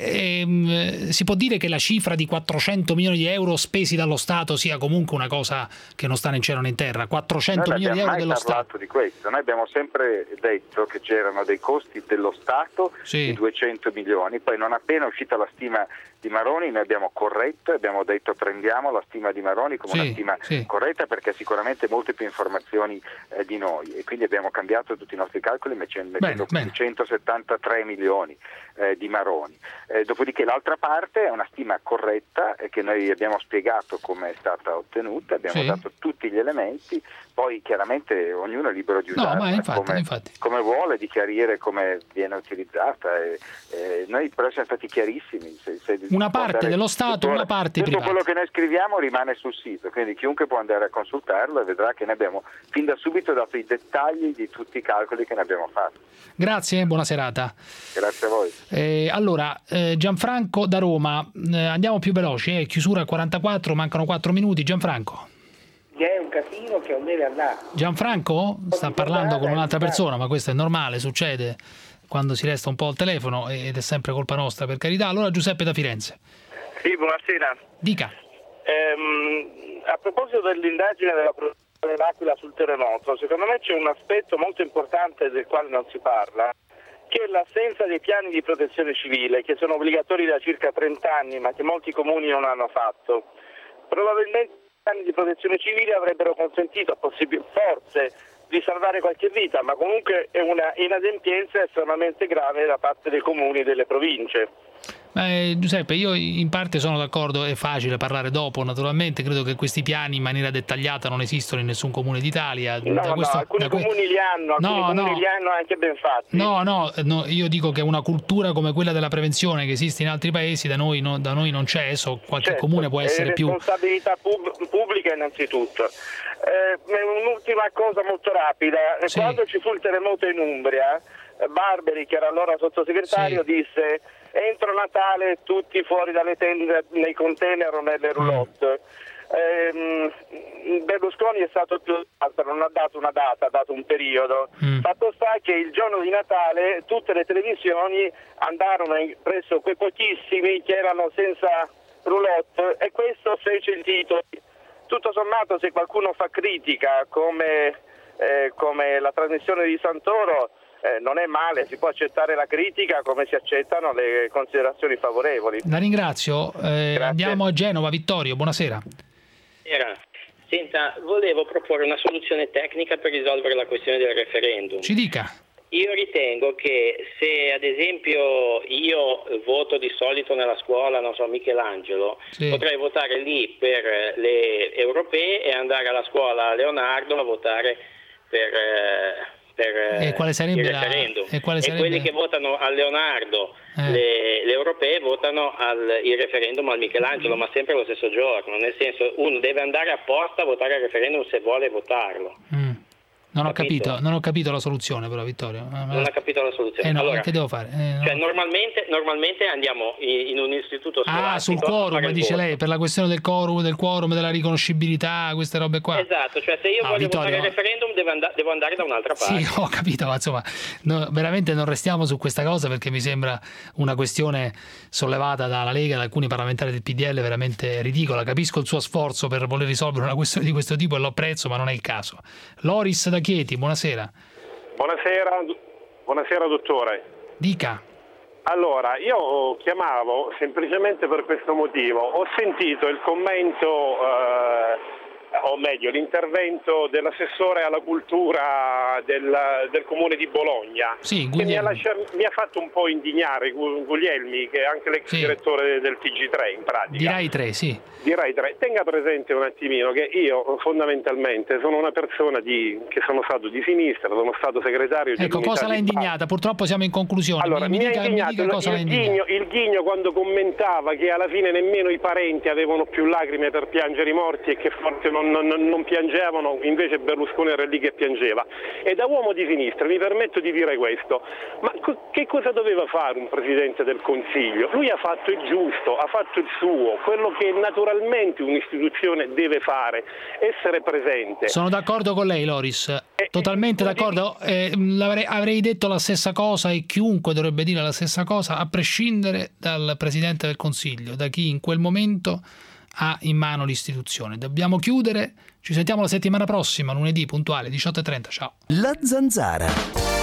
Speaker 3: ehm, si può dire che la cifra di quattrocento milioni di euro spesi dallo Stato sia comunque una cosa che non sta né in cielo né in terra. quattrocento milioni di euro dello Stato.
Speaker 12: Di questo. Noi abbiamo sempre detto che c'erano dei costi dello Stato sì. di duecento milioni, poi non appena è uscita la stima di Maroni noi abbiamo corretto e abbiamo detto prendiamo la stima di Maroni come sì, una stima sì. corretta, perché ha sicuramente molte più informazioni eh, di noi, e quindi abbiamo cambiato tutti i nostri calcoli mettendo bene, bene. centosettantatré milioni eh, di Maroni. Eh, dopodiché l'altra parte è una stima corretta eh, che noi abbiamo spiegato come è stata ottenuta, abbiamo sì. dato tutti gli elementi, poi chiaramente ognuno è libero di usarla
Speaker 3: no, infatti,
Speaker 12: come,
Speaker 3: infatti.
Speaker 12: come vuole, di chiarire come viene utilizzata. E, e noi però siamo stati chiarissimi. Se, se
Speaker 3: una parte dello Stato, tutto, una parte
Speaker 12: tutto
Speaker 3: privata.
Speaker 12: Quello che noi scriviamo rimane sul sito, quindi chiunque può andare a consultarlo e vedrà che ne abbiamo fin da subito dato i dettagli di tutti i calcoli che ne abbiamo fatto.
Speaker 3: Grazie, buona serata.
Speaker 12: Grazie a voi.
Speaker 3: Eh, allora, eh, Gianfranco da Roma, eh, andiamo più veloci, eh, chiusura quarantaquattro, mancano quattro minuti. Gianfranco.
Speaker 1: È un casino che non deve andare.
Speaker 3: Gianfranco sta parlando con un'altra persona, ma questo è normale, succede quando si resta un po' al telefono ed è sempre colpa nostra, per carità. Allora Giuseppe da Firenze.
Speaker 2: Sì, buonasera.
Speaker 3: Dica.
Speaker 2: Ehm, a proposito dell'indagine della Procura dell'Aquila sul terremoto, secondo me c'è un aspetto molto importante del quale non si parla, che è l'assenza dei piani di protezione civile, che sono obbligatori da circa trenta anni, ma che molti comuni non hanno fatto. Probabilmente i piani di protezione civile avrebbero consentito, possib- forse, di salvare qualche vita, ma comunque è una inadempienza estremamente grave da parte dei comuni e delle province.
Speaker 3: Eh, Giuseppe, io in parte sono d'accordo, è facile parlare dopo, naturalmente credo che questi piani in maniera dettagliata non esistono in nessun comune d'Italia.
Speaker 2: No, da questo, no, alcuni da comuni que... li hanno, alcuni no, comuni no. li hanno anche ben fatti.
Speaker 3: No, no, no, io dico che una cultura come quella della prevenzione che esiste in altri paesi da noi, no, da noi non c'è, so, qualche certo, comune può essere più...
Speaker 2: responsabilità pub- pubblica innanzitutto. Eh, un'ultima cosa molto rapida, sì. Quando ci fu il terremoto in Umbria, Barberi, che era allora sottosegretario, sì. disse entro Natale tutti fuori dalle tende nei container o nelle roulotte. Mm. ehm, Berlusconi è stato più alto, non ha dato una data, ha dato un periodo. Mm. Fatto sta che il giorno di Natale tutte le televisioni andarono in, presso quei pochissimi che erano senza roulotte e questo fece il titolo. Tutto sommato, se qualcuno fa critica come, eh, come la trasmissione di Santoro, eh, non è male, si può accettare la critica come si accettano le considerazioni favorevoli.
Speaker 3: La ringrazio, eh, andiamo a Genova. Vittorio, buonasera.
Speaker 4: Era. Senta, volevo proporre una soluzione tecnica per risolvere la questione del referendum.
Speaker 3: Ci dica.
Speaker 4: Io ritengo che se ad esempio io voto di solito nella scuola, non so, Michelangelo, sì. potrei votare lì per le europee e andare alla scuola Leonardo a votare per, per
Speaker 3: e quale sarebbe
Speaker 4: il referendum.
Speaker 3: La... E, quale sarebbe...
Speaker 4: e quelli che votano a Leonardo, eh. le, le europee, votano al il referendum al Michelangelo, mm. ma sempre lo stesso giorno. Nel senso, uno deve andare apposta a votare il referendum se vuole votarlo.
Speaker 3: Mm. Non ho capito? capito, non ho capito la soluzione però, Vittorio.
Speaker 4: Non ho capito la soluzione.
Speaker 3: Eh no,
Speaker 4: allora,
Speaker 3: che devo fare? Eh, no.
Speaker 4: Cioè, normalmente, normalmente andiamo in, in un istituto scolastico.
Speaker 3: Ah, sul quorum, dice lei, per la questione del quorum, del quorum, della riconoscibilità, queste robe qua.
Speaker 4: Esatto, cioè se io no, voglio Vittorio, votare il referendum devo, and- devo andare da un'altra parte.
Speaker 3: Sì, ho capito, ma insomma, no, veramente non restiamo su questa cosa perché mi sembra una questione sollevata dalla Lega, da alcuni parlamentari del P D L, veramente ridicola. Capisco il suo sforzo per voler risolvere una questione di questo tipo e lo apprezzo, ma non è il caso. Loris da Chieti, buonasera.
Speaker 5: Buonasera, buonasera dottore.
Speaker 3: Dica.
Speaker 5: Allora, io chiamavo semplicemente per questo motivo. Ho sentito il commento, eh, o meglio l'intervento dell'assessore alla cultura del, del comune di Bologna,
Speaker 3: sì,
Speaker 5: che mi ha, lasciato, mi ha fatto un po' indignare. Guglielmi, che è anche l'ex sì. direttore del T G tre in pratica.
Speaker 3: Di Rai tre, sì.
Speaker 5: Di Rai tre. Tenga presente un attimino che io fondamentalmente sono una persona di, che sono stato di sinistra, sono stato segretario di
Speaker 3: Ecco, cosa l'ha indignata? Purtroppo siamo in conclusione.
Speaker 5: Allora,
Speaker 3: mi,
Speaker 5: mi,
Speaker 3: mi
Speaker 5: ha
Speaker 3: dica,
Speaker 5: indignato
Speaker 3: mi dica cosa
Speaker 5: il, ghigno, il Ghigno quando commentava che alla fine nemmeno i parenti avevano più lacrime per piangere i morti e che forse non, non, non piangevano, invece Berlusconi era lì che piangeva. E da uomo di sinistra mi permetto di dire questo, ma co- che cosa doveva fare un Presidente del Consiglio? Lui ha fatto il giusto, ha fatto il suo, quello che naturalmente un'istituzione deve fare, essere presente.
Speaker 3: Sono d'accordo con lei, Loris, totalmente d'accordo. Eh, avrei detto la stessa cosa e chiunque dovrebbe dire la stessa cosa, a prescindere dal Presidente del Consiglio, da chi in quel momento ha in mano l'istituzione. Dobbiamo chiudere, ci sentiamo la settimana prossima, lunedì puntuale diciotto e trenta, ciao.
Speaker 6: La Zanzara.